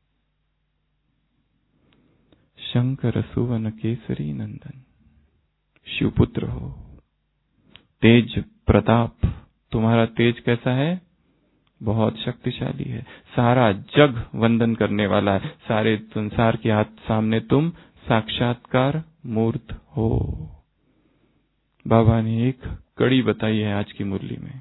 [SPEAKER 1] शंकर सुवन केसरी नंदन। शिवपुत्र हो। तेज प्रताप। तुम्हारा तेज कैसा है? बहुत शक्तिशाली है। सारा जग वंदन करने वाला है। सारे संसार के हाथ सामने तुम साक्षात्कार मूर्त हो। बाबा ने एक कड़ी बताई है आज की मुरली में।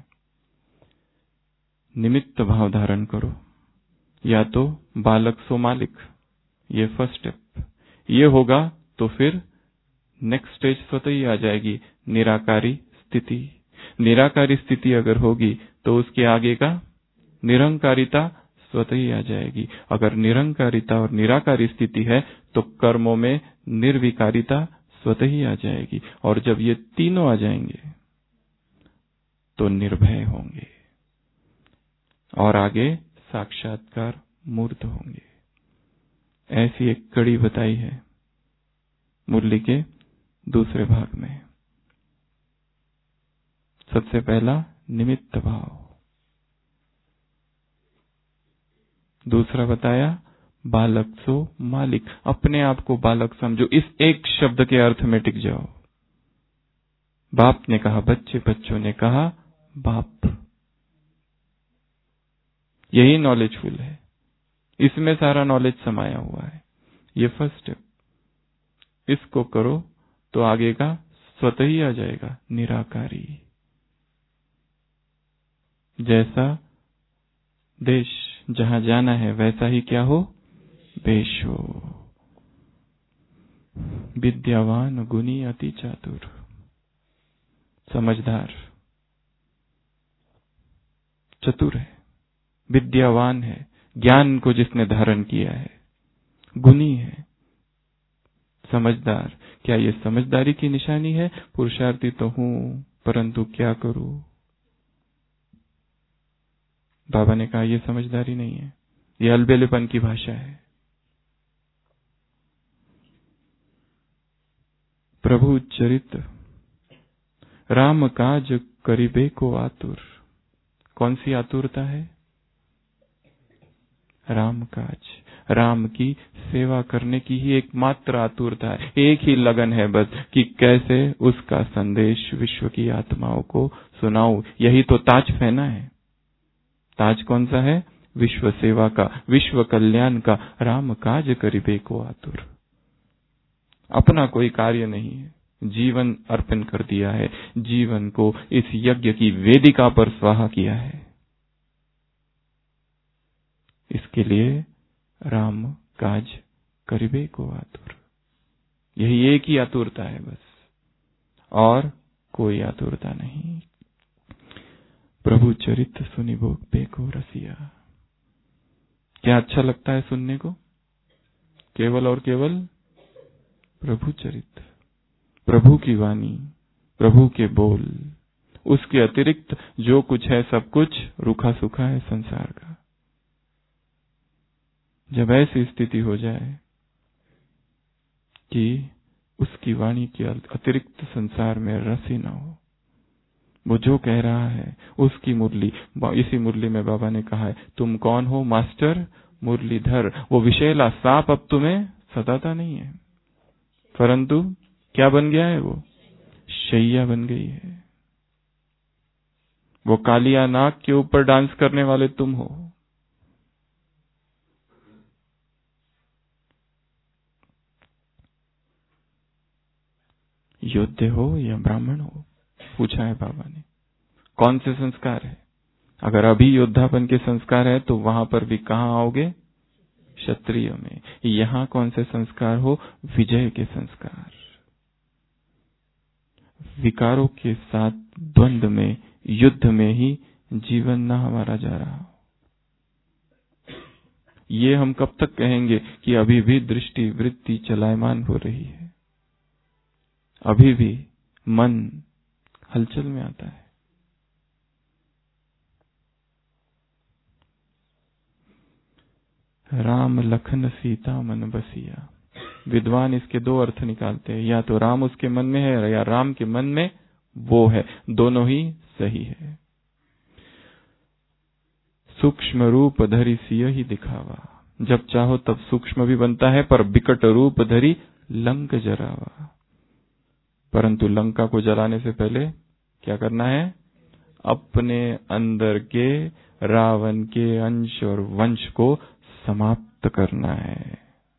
[SPEAKER 1] निमित्त भाव धारण करो, या तो बालक सो मालिक, ये फर्स्ट स्टेप। ये होगा तो फिर नेक्स्ट स्टेज स्वतः ही आ जाएगी, निराकारी स्थिति। निराकारी स्थिति अगर होगी तो उसके आगे का निरंकारिता स्वतः ही आ जाएगी। अगर निरंकारिता और निराकारी स्थिति है तो कर्मों में निर्विकारिता स्वतः ही आ जाएगी। और जब ये तीनों आ जाएंगे तो निर्भय होंगे और आगे साक्षात्कार मूर्त होंगे। ऐसी एक कड़ी बताई है मुरली के दूसरे भाग में। सबसे पहला निमित्त भाव, दूसरा बताया बालक सो मालिक। अपने आप को बालक समझो, इस एक शब्द के अर्थ में टिक जाओ। बाप ने कहा बच्चे, बच्चों ने कहा बाप। यही नॉलेजफुल है, इसमें सारा नॉलेज समाया हुआ है। ये फर्स्ट स्टेप, इसको करो तो आगे का स्वतः ही आ जाएगा, निराकारी। जैसा देश जहां जाना है वैसा ही क्या हो? वेश हो। विद्यावान गुणी अति चातुर। समझदार, चतुर है, विद्यावान है, ज्ञान को जिसने धारण किया है, गुणी है, समझदार। क्या ये समझदारी की निशानी है? पुरुषार्थी तो हूं, परंतु क्या करूं? बाबा ने कहा ये समझदारी नहीं है, ये अलबेलेपन की भाषा है। प्रभु चरित राम काज करिबे को आतुर। कौन सी आतुरता है? राम काज, राम की सेवा करने की ही एकमात्र आतुरता है। एक ही लगन है बस कि कैसे उसका संदेश विश्व की आत्माओं को सुनाऊं। यही तो ताज पहना है। ताज कौन सा है? विश्व सेवा का, विश्व कल्याण का। राम काज करिबे को आतुर। अपना कोई कार्य नहीं है, जीवन अर्पण कर दिया है, जीवन को इस यज्ञ की वेदिका पर स्वाहा किया है। इसके लिए राम काज करिबे को आतुर। यही एक ही आतुरता है बस, और कोई आतुरता नहीं। प्रभु चरित सुनि भोग बेको रसिया। क्या अच्छा लगता है सुनने को? केवल और केवल प्रभु चरित, प्रभु की वाणी, प्रभु के बोल। उसके अतिरिक्त जो कुछ है सब कुछ रूखा सूखा है संसार का। जब ऐसी स्थिति हो जाए कि उसकी वाणी के अतिरिक्त संसार में रस ही ना हो, वो जो कह रहा है उसकी मुरली। इसी मुरली में बाबा ने कहा है, तुम कौन हो मास्टर मुरलीधर। वो विषैला सांप अब तुम्हें सताता नहीं है, परंतु क्या बन गया है, वो शैया बन गई है। वो कालिया नाग के ऊपर डांस करने वाले तुम हो। योद्धे हो या ब्राह्मण हो, पूछा है बाबा ने। कौन से संस्कार है? अगर अभी योद्धापन के संस्कार है तो वहां पर भी कहां आओगे? क्षत्रिय में। यहां कौन से संस्कार हो? विजय के संस्कार। विकारों के साथ द्वंद्व में, युद्ध में ही जीवन ना हमारा जा रहा हो। ये हम कब तक कहेंगे कि अभी भी दृष्टि वृत्ति चलायमान हो रही है, अभी भी मन हलचल में आता है। राम लखन सीता मन बसिया। विद्वान इसके दो अर्थ निकालते हैं, या तो राम उसके मन में है या राम के मन में वो है, दोनों ही सही है। सूक्ष्म रूप धरि सिय ही दिखावा। जब चाहो तब सूक्ष्म भी बनता है, पर विकट रूप धरि लंक जरावा। परंतु लंका को जलाने से पहले क्या करना है? अपने अंदर के रावण के अंश और वंश को समाप्त करना है।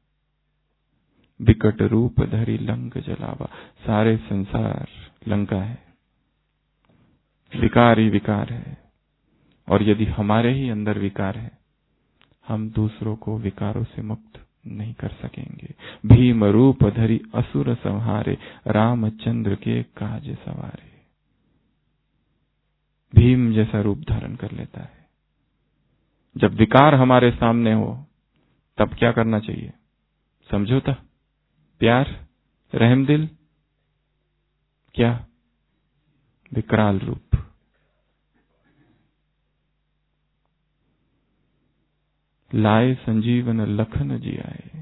[SPEAKER 1] विकट रूप धरि लंक जलावा। सारे संसार लंका है, विकार ही विकार है। और यदि हमारे ही अंदर विकार है, हम दूसरों को विकारों से मुक्त नहीं कर सकेंगे। भीम रूप धरि असुर संहारे, रामचंद्र के काज सवारे। भीम जैसा रूप धारण कर लेता है। जब विकार हमारे सामने हो तब क्या करना चाहिए? समझौता, प्यार, रहमदिल, क्या? विकराल रूप। लाए संजीवन लखन जी आए।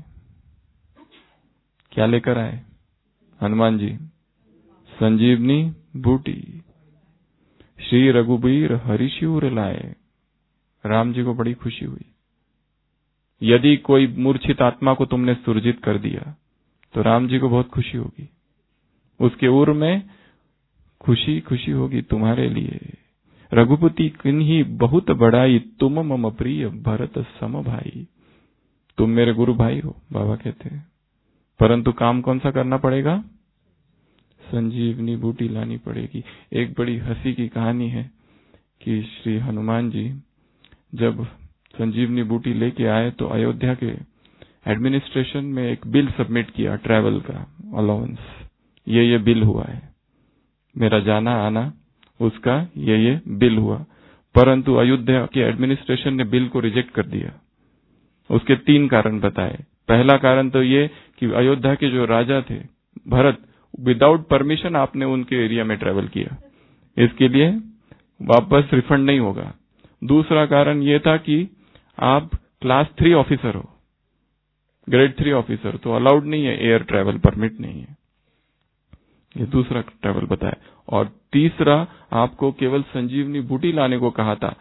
[SPEAKER 1] क्या लेकर आए हनुमान जी? संजीवनी बूटी। श्री रघुबीर हरिशिवर लाए। राम जी को बड़ी खुशी हुई। यदि कोई मूर्छित आत्मा को तुमने सुरजित कर दिया तो राम जी को बहुत खुशी होगी। उसके उर में खुशी खुशी होगी तुम्हारे लिए। रघुपति किन्ही बहुत बड़ाई, तुम मम प्रिय भरत सम भाई। तुम मेरे गुरु भाई हो, बाबा कहते हैं, परंतु काम कौन सा करना पड़ेगा? संजीवनी बूटी लानी पड़ेगी। एक बड़ी हंसी की कहानी है कि श्री हनुमान जी जब संजीवनी बूटी लेके आए तो अयोध्या के एडमिनिस्ट्रेशन में एक बिल सबमिट किया, ट्रैवल का अलाउंस। ये ये बिल हुआ है, मेरा जाना आना उसका ये ये बिल हुआ। परंतु अयोध्या के एडमिनिस्ट्रेशन ने बिल को रिजेक्ट कर दिया। उसके तीन कारण बताए। पहला कारण तो ये कि अयोध्या के जो राजा थे भरत, विदाउट परमिशन आपने उनके एरिया में ट्रैवल किया, इसके लिए वापस रिफंड नहीं होगा। दूसरा कारण ये था कि आप क्लास थ्री ऑफिसर हो, ग्रेड थ्री ऑफिसर, तो अलाउड नहीं है, एयर ट्रैवल परमिट नहीं है। ये दूसरा ट्रैवल बताया। और तीसरा, आपको केवल संजीवनी बूटी लाने को कहा था।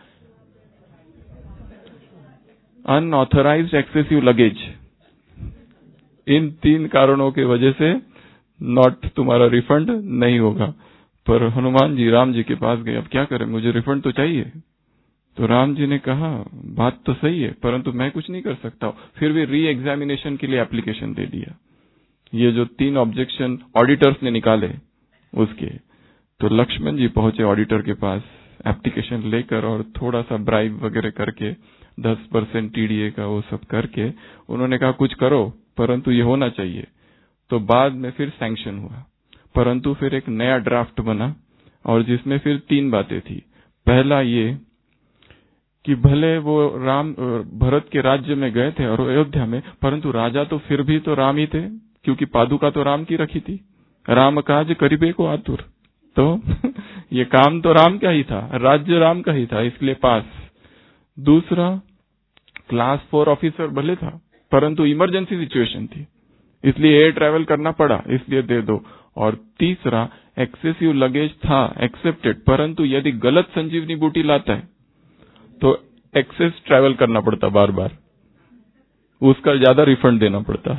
[SPEAKER 1] अनऑथराइज्ड एक्सेसिव लगेज, इन तीन कारणों की वजह से नॉट तुम्हारा रिफंड नहीं होगा। पर हनुमान जी राम जी के पास गए, अब क्या करें, मुझे रिफंड तो चाहिए। तो राम जी ने कहा बात तो सही है, परंतु मैं कुछ नहीं कर सकता। फिर भी री एग्जामिनेशन के लिए एप्लीकेशन दे दिया। ये जो तीन ऑब्जेक्शन ऑडिटर्स ने निकाले उसके, तो लक्ष्मण जी पहुंचे ऑडिटर के पास एप्लीकेशन लेकर, और थोड़ा सा ब्राइब वगैरह करके दस परसेंट टीडीए का वो सब करके उन्होंने कहा कुछ करो, परंतु ये होना चाहिए। तो बाद में फिर सैंक्शन हुआ, परंतु फिर एक नया ड्राफ्ट बना और जिसमें फिर तीन बातें थी। पहला ये कि भले वो राम भरत के राज्य में गए थे और अयोध्या में, परंतु राजा तो फिर भी तो राम ही थे, क्योंकि पादुका तो राम की रखी थी। राम काज करिबे को आतुर, तो ये काम तो राम का ही था, राज्य राम का ही था, इसलिए पास। दूसरा, क्लास फोर ऑफिसर भले था, परंतु इमरजेंसी सिचुएशन थी, इसलिए एयर ट्रैवल करना पड़ा, इसलिए दे दो। और तीसरा, एक्सेसिव लगेज था, एक्सेप्टेड, परंतु यदि गलत संजीवनी बूटी लाता है तो एक्सेस ट्रैवल करना पड़ता बार बार, उसका ज्यादा रिफंड देना पड़ता।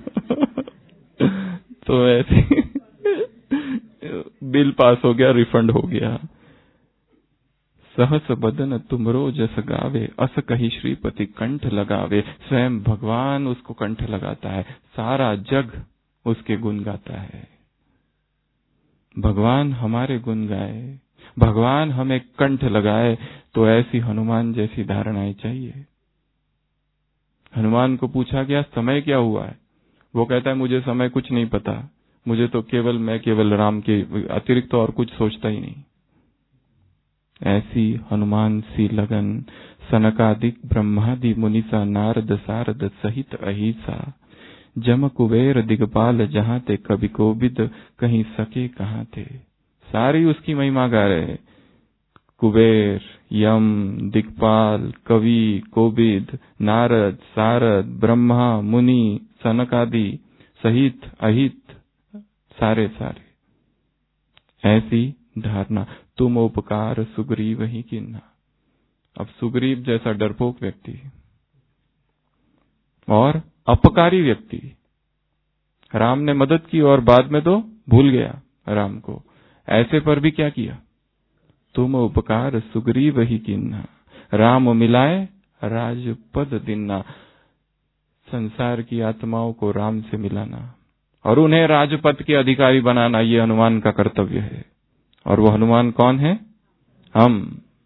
[SPEAKER 1] तो ऐसे बिल पास हो गया, रिफंड हो गया। सहस बदन तुमरो जस गावे, अस कही श्रीपति कंठ लगावे। स्वयं भगवान उसको कंठ लगाता है, सारा जग उसके गुण गाता है। भगवान हमारे गुण गाए, भगवान हमें कंठ लगाए, तो ऐसी हनुमान जैसी धारणाएं चाहिए। हनुमान को पूछा गया समय क्या हुआ है, वो कहता है मुझे समय कुछ नहीं पता, मुझे तो केवल मैं केवल राम के अतिरिक्त तो और कुछ सोचता ही नहीं। ऐसी हनुमान सी लगन, सनकादिक ब्रह्मादि मुनिसा, नारद सारद सहित अहिसा। जम कुबेर दिगपाल जहां थे, कवि कोविद कहीं सके कहां थे। सारी उसकी महिमा गा रहे। कुबेर, यम, दिगपाल, कवि, कोविद, नारद, सारद, ब्रह्मा, मुनि, सनकादि सहित अहित, सारे सारे। ऐसी धारणा, तुम उपकार सुग्रीव ही कीन्हा। अब सुग्रीव जैसा डरपोक व्यक्ति और अपकारी व्यक्ति, राम ने मदद की और बाद में तो भूल गया राम को, ऐसे पर भी क्या किया, तुम उपकार सुग्रीव ही कीन्हा, राम मिलाए राजपद दिन्ना। संसार की आत्माओं को राम से मिलाना और उन्हें राजपद के अधिकारी बनाना, ये हनुमान का कर्तव्य है। और वो हनुमान कौन है? हम।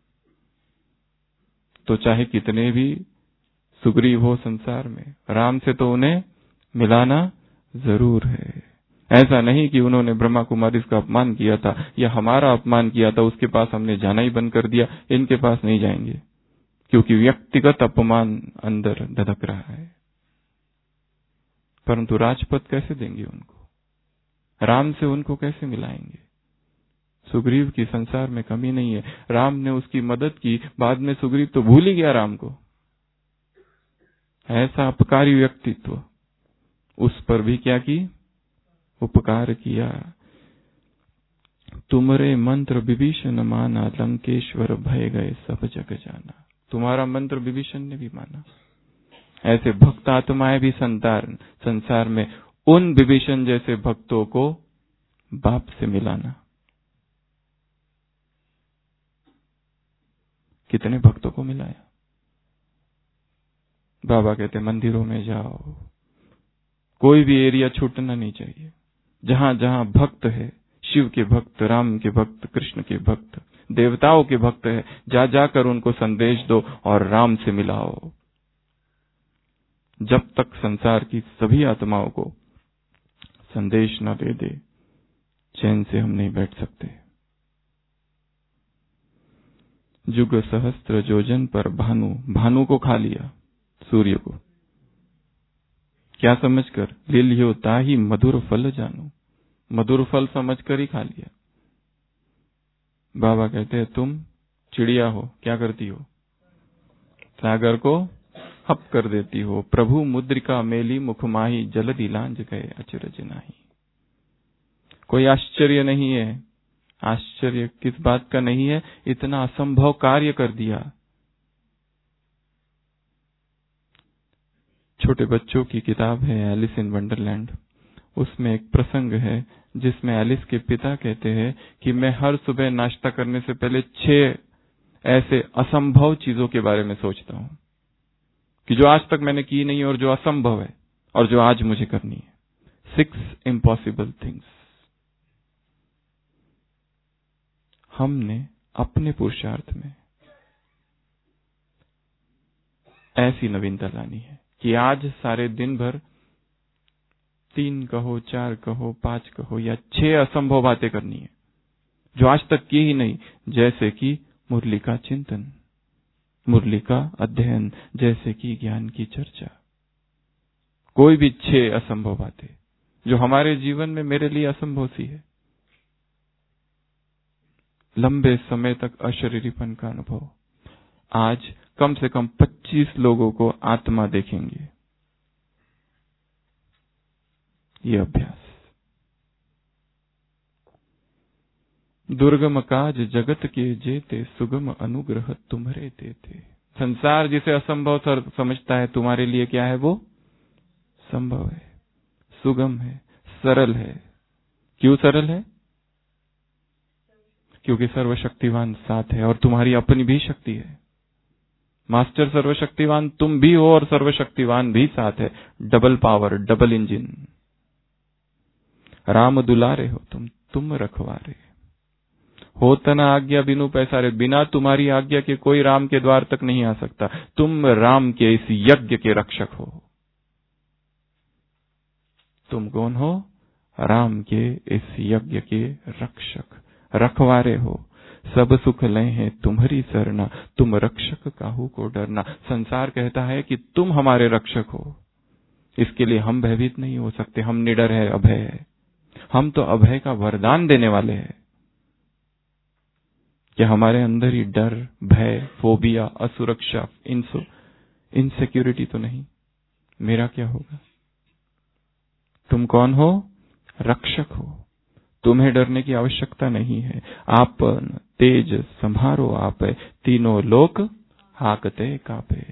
[SPEAKER 1] तो चाहे कितने भी सुग्रीव हो संसार में, राम से तो उन्हें मिलाना जरूर है। ऐसा नहीं कि उन्होंने ब्रह्मा कुमारी का अपमान किया था या हमारा अपमान किया था, उसके पास हमने जाना ही बंद कर दिया, इनके पास नहीं जाएंगे, क्योंकि व्यक्तिगत अपमान अंदर धधक रहा है। परंतु राजपद कैसे देंगे उनको, राम से उनको कैसे मिलाएंगे? सुग्रीव की संसार में कमी नहीं है, राम ने उसकी मदद की, बाद में सुग्रीव तो भूल ही गया राम को। ऐसा अपकारी व्यक्तित्व, उस पर भी क्या की, उपकार किया। तुमरे मंत्र विभीषण माना, लंकेश्वर भय गए सब जग जाना। तुम्हारा मंत्र विभीषण ने भी माना। ऐसे भक्त आत्माएं भी संसार संसार में उन विभीषण जैसे भक्तों को बाप से मिलाना। कितने भक्तों को मिलाया। बाबा कहते मंदिरों में जाओ, कोई भी एरिया छूटना नहीं चाहिए। जहां जहां भक्त है, शिव के भक्त, राम के भक्त, कृष्ण के भक्त, देवताओं के भक्त है, जा जाकर उनको संदेश दो और राम से मिलाओ। जब तक संसार की सभी आत्माओं को संदेश न दे दे, चैन से हम नहीं बैठ सकते। जुग सहस्त्र योजन पर भानु, भानु को खा लिया, सूर्य को, क्या समझकर, ले लियो ताही मधुर फल जानू, मधुर फल समझकर ही खा लिया। बाबा कहते हैं तुम चिड़िया हो, क्या करती हो, सागर को हप कर देती हो। प्रभु मुद्रिका मेली मुख माही, जलधि लांज गए अचरज नाही। कोई आश्चर्य नहीं है, आश्चर्य किस बात का नहीं है, इतना असंभव कार्य कर दिया। छोटे बच्चों की किताब है एलिस इन वंडरलैंड, उसमें एक प्रसंग है जिसमें एलिस के पिता कहते हैं कि मैं हर सुबह नाश्ता करने से पहले छह ऐसे असंभव चीजों के बारे में सोचता हूं कि जो आज तक मैंने की नहीं और जो असंभव है और जो आज मुझे करनी है। Six impossible things. हमने अपने पुरुषार्थ में ऐसी नवीनता लानी है कि आज सारे दिन भर तीन कहो, चार कहो, पांच कहो या छह असंभव बातें करनी है जो आज तक की ही नहीं, जैसे कि मुरली का चिंतन, मुरली का अध्ययन, जैसे कि ज्ञान की चर्चा। कोई भी छह असंभव बातें जो हमारे जीवन में मेरे लिए असंभव सी है। लंबे समय तक अशरीरीपन का अनुभव, आज कम से कम पच्चीस लोगों को आत्मा देखेंगे। ये अभ्यास, दुर्गम काज जगत के जेते, सुगम अनुग्रह तुम्हारे देते। संसार जिसे असंभव समझता है, तुम्हारे लिए क्या है? वो संभव है, सुगम है, सरल है। क्यों सरल है? क्योंकि सर्वशक्तिवान साथ है और तुम्हारी अपनी भी शक्ति है। मास्टर सर्वशक्तिवान तुम भी हो और सर्वशक्तिवान भी साथ है। Double power, double engine. Ram दुलारे हो तुम, तुम रखवारे हो तना आज्ञा बिनु पैसारे। बिना तुम्हारी आज्ञा के कोई राम के द्वार तक नहीं आ सकता। तुम राम के इस यज्ञ के रक्षक हो। तुम कौन हो? राम के इस यज्ञ के रक्षक, रखवारे हो। सब सुख लय हैं तुम्हारी सरना, तुम रक्षक काहू को डरना। संसार कहता है कि तुम हमारे रक्षक हो, इसके लिए हम भयभीत नहीं हो सकते। हम निडर है, अभय है। हम तो अभय का वरदान देने वाले हैं कि हमारे अंदर ही डर, भय, फोबिया, असुरक्षा, इंसो इनसिक्योरिटी तो नहीं। मेरा क्या होगा? तुम कौन हो? रक्षक हो। तुम्हें डरने की आवश्यकता नहीं है। आप तेज संभारो आप, तीनों लोक हाकते कापे।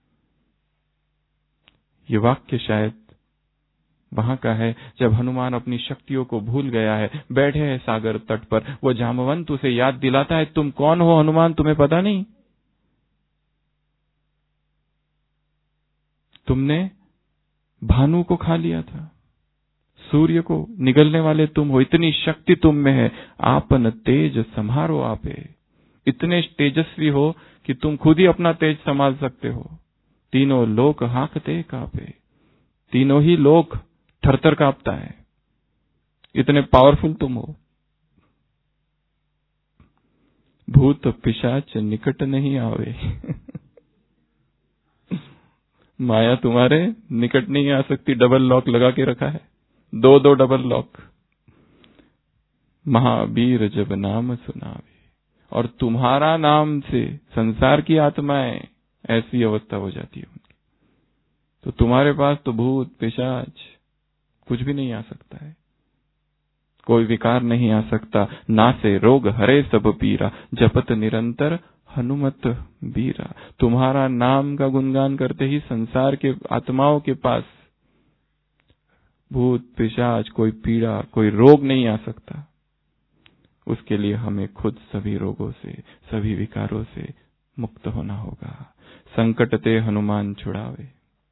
[SPEAKER 1] ये वाक्य शायद वहां का है जब हनुमान अपनी शक्तियों को भूल गया है, बैठे है सागर तट पर। वो जामवंत उसे याद दिलाता है, तुम कौन हो हनुमान? तुम्हें पता नहीं? तुमने भानु को खा लिया था, सूर्य को निगलने वाले तुम हो। इतनी शक्ति तुम में है। आपन तेज संभारो आपे। इतने तेजस्वी हो कि तुम खुद ही अपना तेज संभाल सकते हो। तीनों लोक हाकते कापे। तीनों ही लोक थरथर कांपता है, इतने पावरफुल तुम हो। भूत पिशाच निकट नहीं आवे। माया तुम्हारे निकट नहीं आ सकती। डबल लॉक लगा के रखा है, दो दो डबल लॉक। महावीर जब नाम सुनावे, और तुम्हारा नाम से संसार की आत्माएं ऐसी अवस्था हो जाती है उनकी। तो तुम्हारे पास तो भूत पिशाच कुछ भी नहीं आ सकता है, कोई विकार नहीं आ सकता। ना से रोग हरे सब पीरा, जपत निरंतर हनुमत बीरा। तुम्हारा नाम का गुणगान करते ही संसार के आत्माओं के पास भूत पिशाच, कोई पीड़ा, कोई रोग नहीं आ सकता। उसके लिए हमें खुद सभी रोगों से, सभी विकारों से मुक्त होना होगा। संकट ते हनुमान छुड़ावे।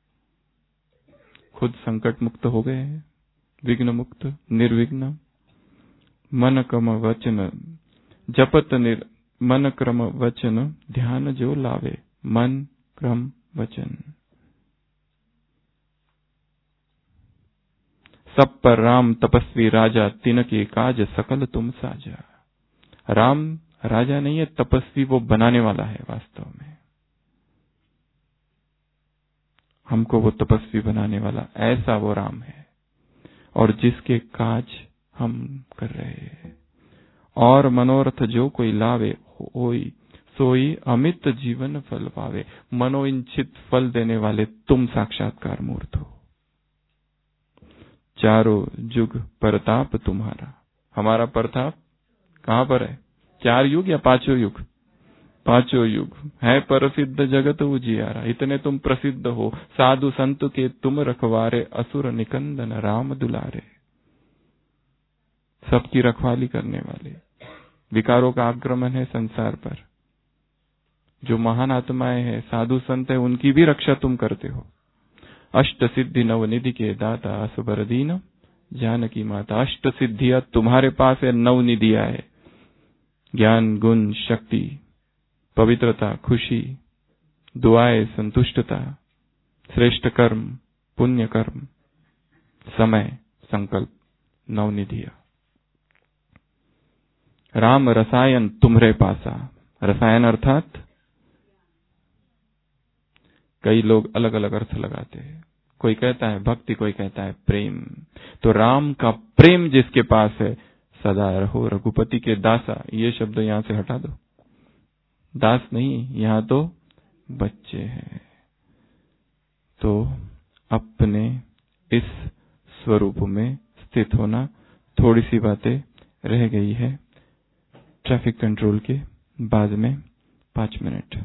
[SPEAKER 1] खुद संकट मुक्त हो गए हैं, विघ्न मुक्त, निर्विघ्न। मन क्रम वचन जपत निर मन क्रम वचन, ध्यान जो लावे। मन क्रम वचन सब पर राम तपस्वी राजा, तिनके काज सकल तुम साजा। राम राजा नहीं है, तपस्वी वो बनाने वाला है। वास्तव में हमको वो तपस्वी बनाने वाला ऐसा वो राम है, और जिसके काज हम कर रहे हैं। और मनोरथ जो कोई लावे, होई सोई अमित जीवन फल पावे। मनोइंछित फल देने वाले तुम साक्षात्कार मूर्त हो। चारों जुग परताप तुम्हारा। हमारा परताप कहां पर है? चार युग या पांचों युग? पांचों युग है प्रसिद्ध जगत उजियारा। इतने तुम प्रसिद्ध हो। साधु संत के तुम रखवारे, असुर निकंदन राम दुलारे। सबकी रखवाली करने वाले। विकारों का आक्रमण है संसार पर, जो महान आत्माएं हैं, साधु संत है, उनकी भी रक्षा तुम करते हो। अष्ट सिद्धि नवनिधि के दाता, असबर दीन जानकी माता। अष्ट सिद्धियां तुम्हारे पास है, नव निधियां है। ज्ञान, गुण, शक्ति, पवित्रता, खुशी, दुआएं, संतुष्टता, श्रेष्ठ कर्म, पुण्य कर्म, समय, संकल्प, नवनिधियां। राम रसायन तुम्हारे पासा। रसायन अर्थात कई लोग अलग अलग अर्थ लगाते हैं। कोई कहता है भक्ति, कोई कहता है प्रेम। तो राम का प्रेम जिसके पास है, सदा रहो रघुपति के दासा। ये शब्द यहां से हटा दो, दास नहीं, यहां तो बच्चे हैं। तो अपने इस स्वरूप में स्थित होना। थोड़ी सी बातें रह गई है, ट्रैफिक कंट्रोल के बाद में पांच मिनट।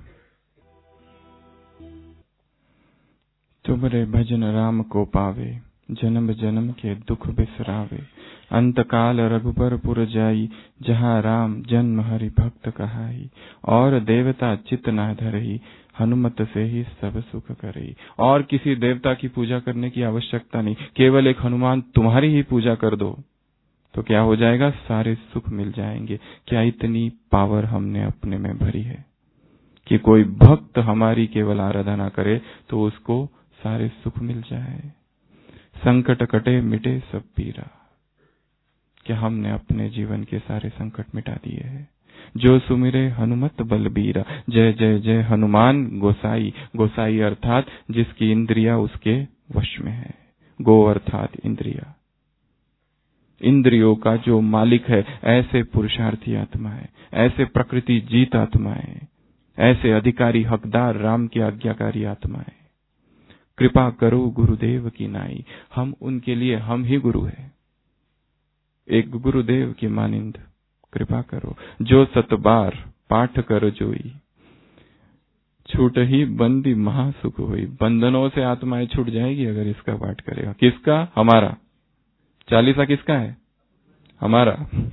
[SPEAKER 1] तुमरे भजन राम को पावे, जन्म जन्म के दुख बिसरावे। अंतकाल रघुबर पुर जाई, जहाँ राम जन्म हरि भक्त कहाई। और देवता चित न धरई, हनुमत से ही सब सुख करई। और किसी देवता की पूजा करने की आवश्यकता नहीं, केवल एक हनुमान तुम्हारी ही पूजा कर दो तो क्या हो जाएगा, सारे सुख मिल जाएंगे। क्या इतनी पावर हमने अपने में भरी है कि कोई भक्त हमारी केवल आराधना करे तो उसको सारे सुख मिल जाए। संकट कटे मिटे सब पीरा। क्या हमने अपने जीवन के सारे संकट मिटा दिए हैं। जो सुमिरे हनुमत बलबीरा, जय जय जय हनुमान गोसाई। गोसाई अर्थात जिसकी इंद्रिया उसके वश में है। गो अर्थात इंद्रिया, इंद्रियों का जो मालिक है। ऐसे पुरुषार्थी आत्मा है, ऐसे प्रकृति जीत आत्मा है, ऐसे अधिकारी हकदार राम की आज्ञाकारी आत्मा है। कृपा करो गुरुदेव की नाई। हम उनके लिए हम ही गुरु है। एक गुरुदेव की मानिंद कृपा करो। जो सतबार पाठ कर जोई, छूट ही बंदी महासुख हुई। बंधनों से आत्माएं छूट जाएगी अगर इसका पाठ करेगा। किसका? हमारा। चालीसा किसका है? हमारा।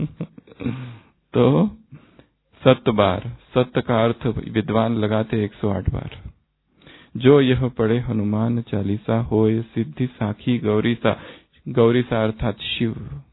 [SPEAKER 1] तो सत बार, सत्य का अर्थ विद्वान लगाते एक सौ आठ बार। जो यह पढ़े हनुमान चालीसा, होए सिद्धि साखी गौरीसा। गौरीसा अर्थात शिव,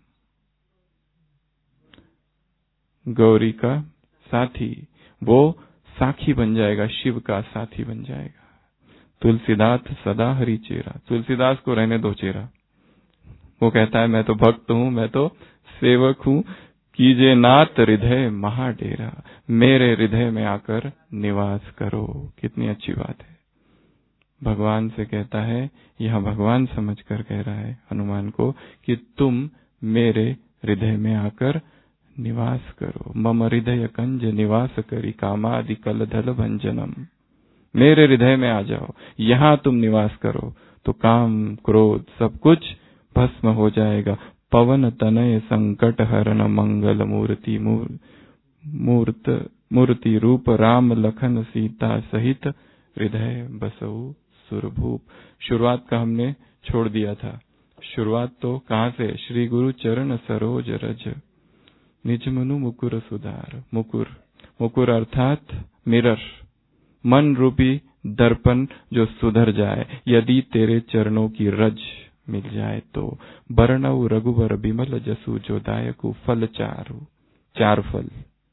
[SPEAKER 1] गौरी का साथी। वो साखी बन जाएगा, शिव का साथी बन जाएगा। तुलसीदास सदा हरि चेरा। तुलसीदास को रहने दो चेरा। वो कहता है मैं तो भक्त हूं, मैं तो सेवक हूं। कीजे नाथ हृदय महाडेरा, मेरे हृदय में आकर निवास करो। कितनी अच्छी बात है। भगवान से कहता है, यह भगवान समझकर कह रहा है हनुमान को कि तुम मेरे हृदय में आकर निवास करो। मम हृदय कंज निवास करी, कामादि कल धल भंजनम। मेरे हृदय में आ जाओ, यहां तुम निवास करो तो काम क्रोध सब कुछ भस्म हो जाएगा। पवन तनय संकट हरण मंगल मूर्ति मूर्त मूर्ति रूप राम लखन सीता सहित हृदय बसऊ सुरभूप। शुरुआत का हमने छोड़ दिया था। शुरुआत तो कहां से? श्री गुरु चरण सरोज रज, निज मनु मुकुर सुधार। मुकुर, मुकुर अर्थात मिरर, मन रूपी दर्पण जो सुधर जाए। यदि तेरे चरणों की रज मिल जाए तो बरनऊ रघुवर बिमल जसु, जो दायकु फल चारु। चार फल,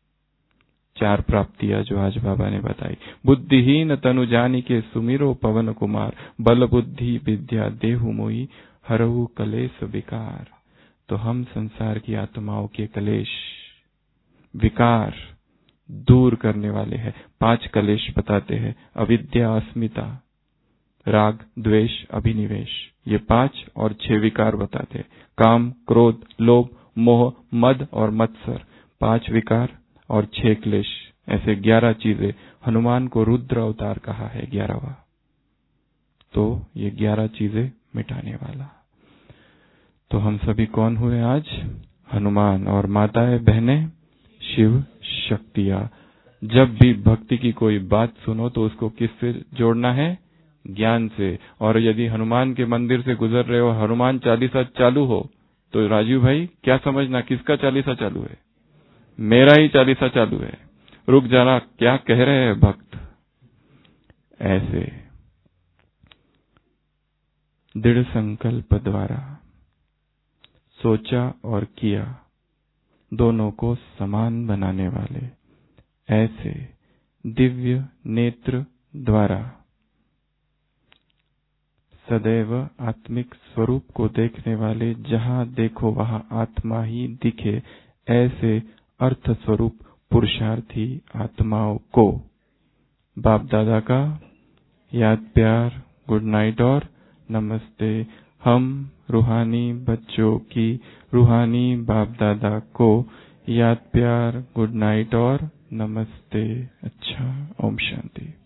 [SPEAKER 1] चार प्राप्तियां जो आज बाबा ने बताई। बुद्धिहीन तनु जानी के सुमिरो पवन कुमार, बल बुद्धि विद्या देहु मोई, हरहु कलेश विकार। तो हम संसार की आत्माओं के कलेश विकार दूर करने वाले हैं। पांच कलेश बताते हैं, अविद्या, अस्मिता, राग, द्वेष, अभिनिवेश। ये पांच और छह विकार बताते हैं। काम, क्रोध, लोभ, मोह, मद और मत्सर। पांच विकार और छह क्लेश, ऐसे ग्यारह चीजें। हनुमान को रुद्र अवतार कहा है ग्यारहवां। तो ये ग्यारह चीजें मिटाने वाला। तो हम सभी कौन हुए आज? हनुमान। और माताएं बहनें शिव शक्तियां। जब भी भक्ति की कोई बात सुनो तो उसको किससे जोड़ना है? ज्ञान से। और यदि हनुमान के मंदिर से गुजर रहे हो, हनुमान चालीसा चालू हो, तो राजीव भाई क्या समझना, किसका चालीसा चालू है? मेरा ही चालीसा चालू है। रुक जाना, क्या कह रहे हैं भक्त। ऐसे दृढ़ संकल्प द्वारा सोचा और किया, दोनों को समान बनाने वाले ऐसे दिव्य नेत्र द्वारा सदैव आत्मिक स्वरूप को देखने वाले, जहां देखो वहां आत्मा ही दिखे, ऐसे अर्थ स्वरूप पुरुषार्थी आत्माओं को बाप दादा का याद प्यार, गुड नाइट और नमस्ते। हम रूहानी बच्चों की रूहानी बाप दादा को याद प्यार, गुड नाइट और नमस्ते। अच्छा, ओम शांति।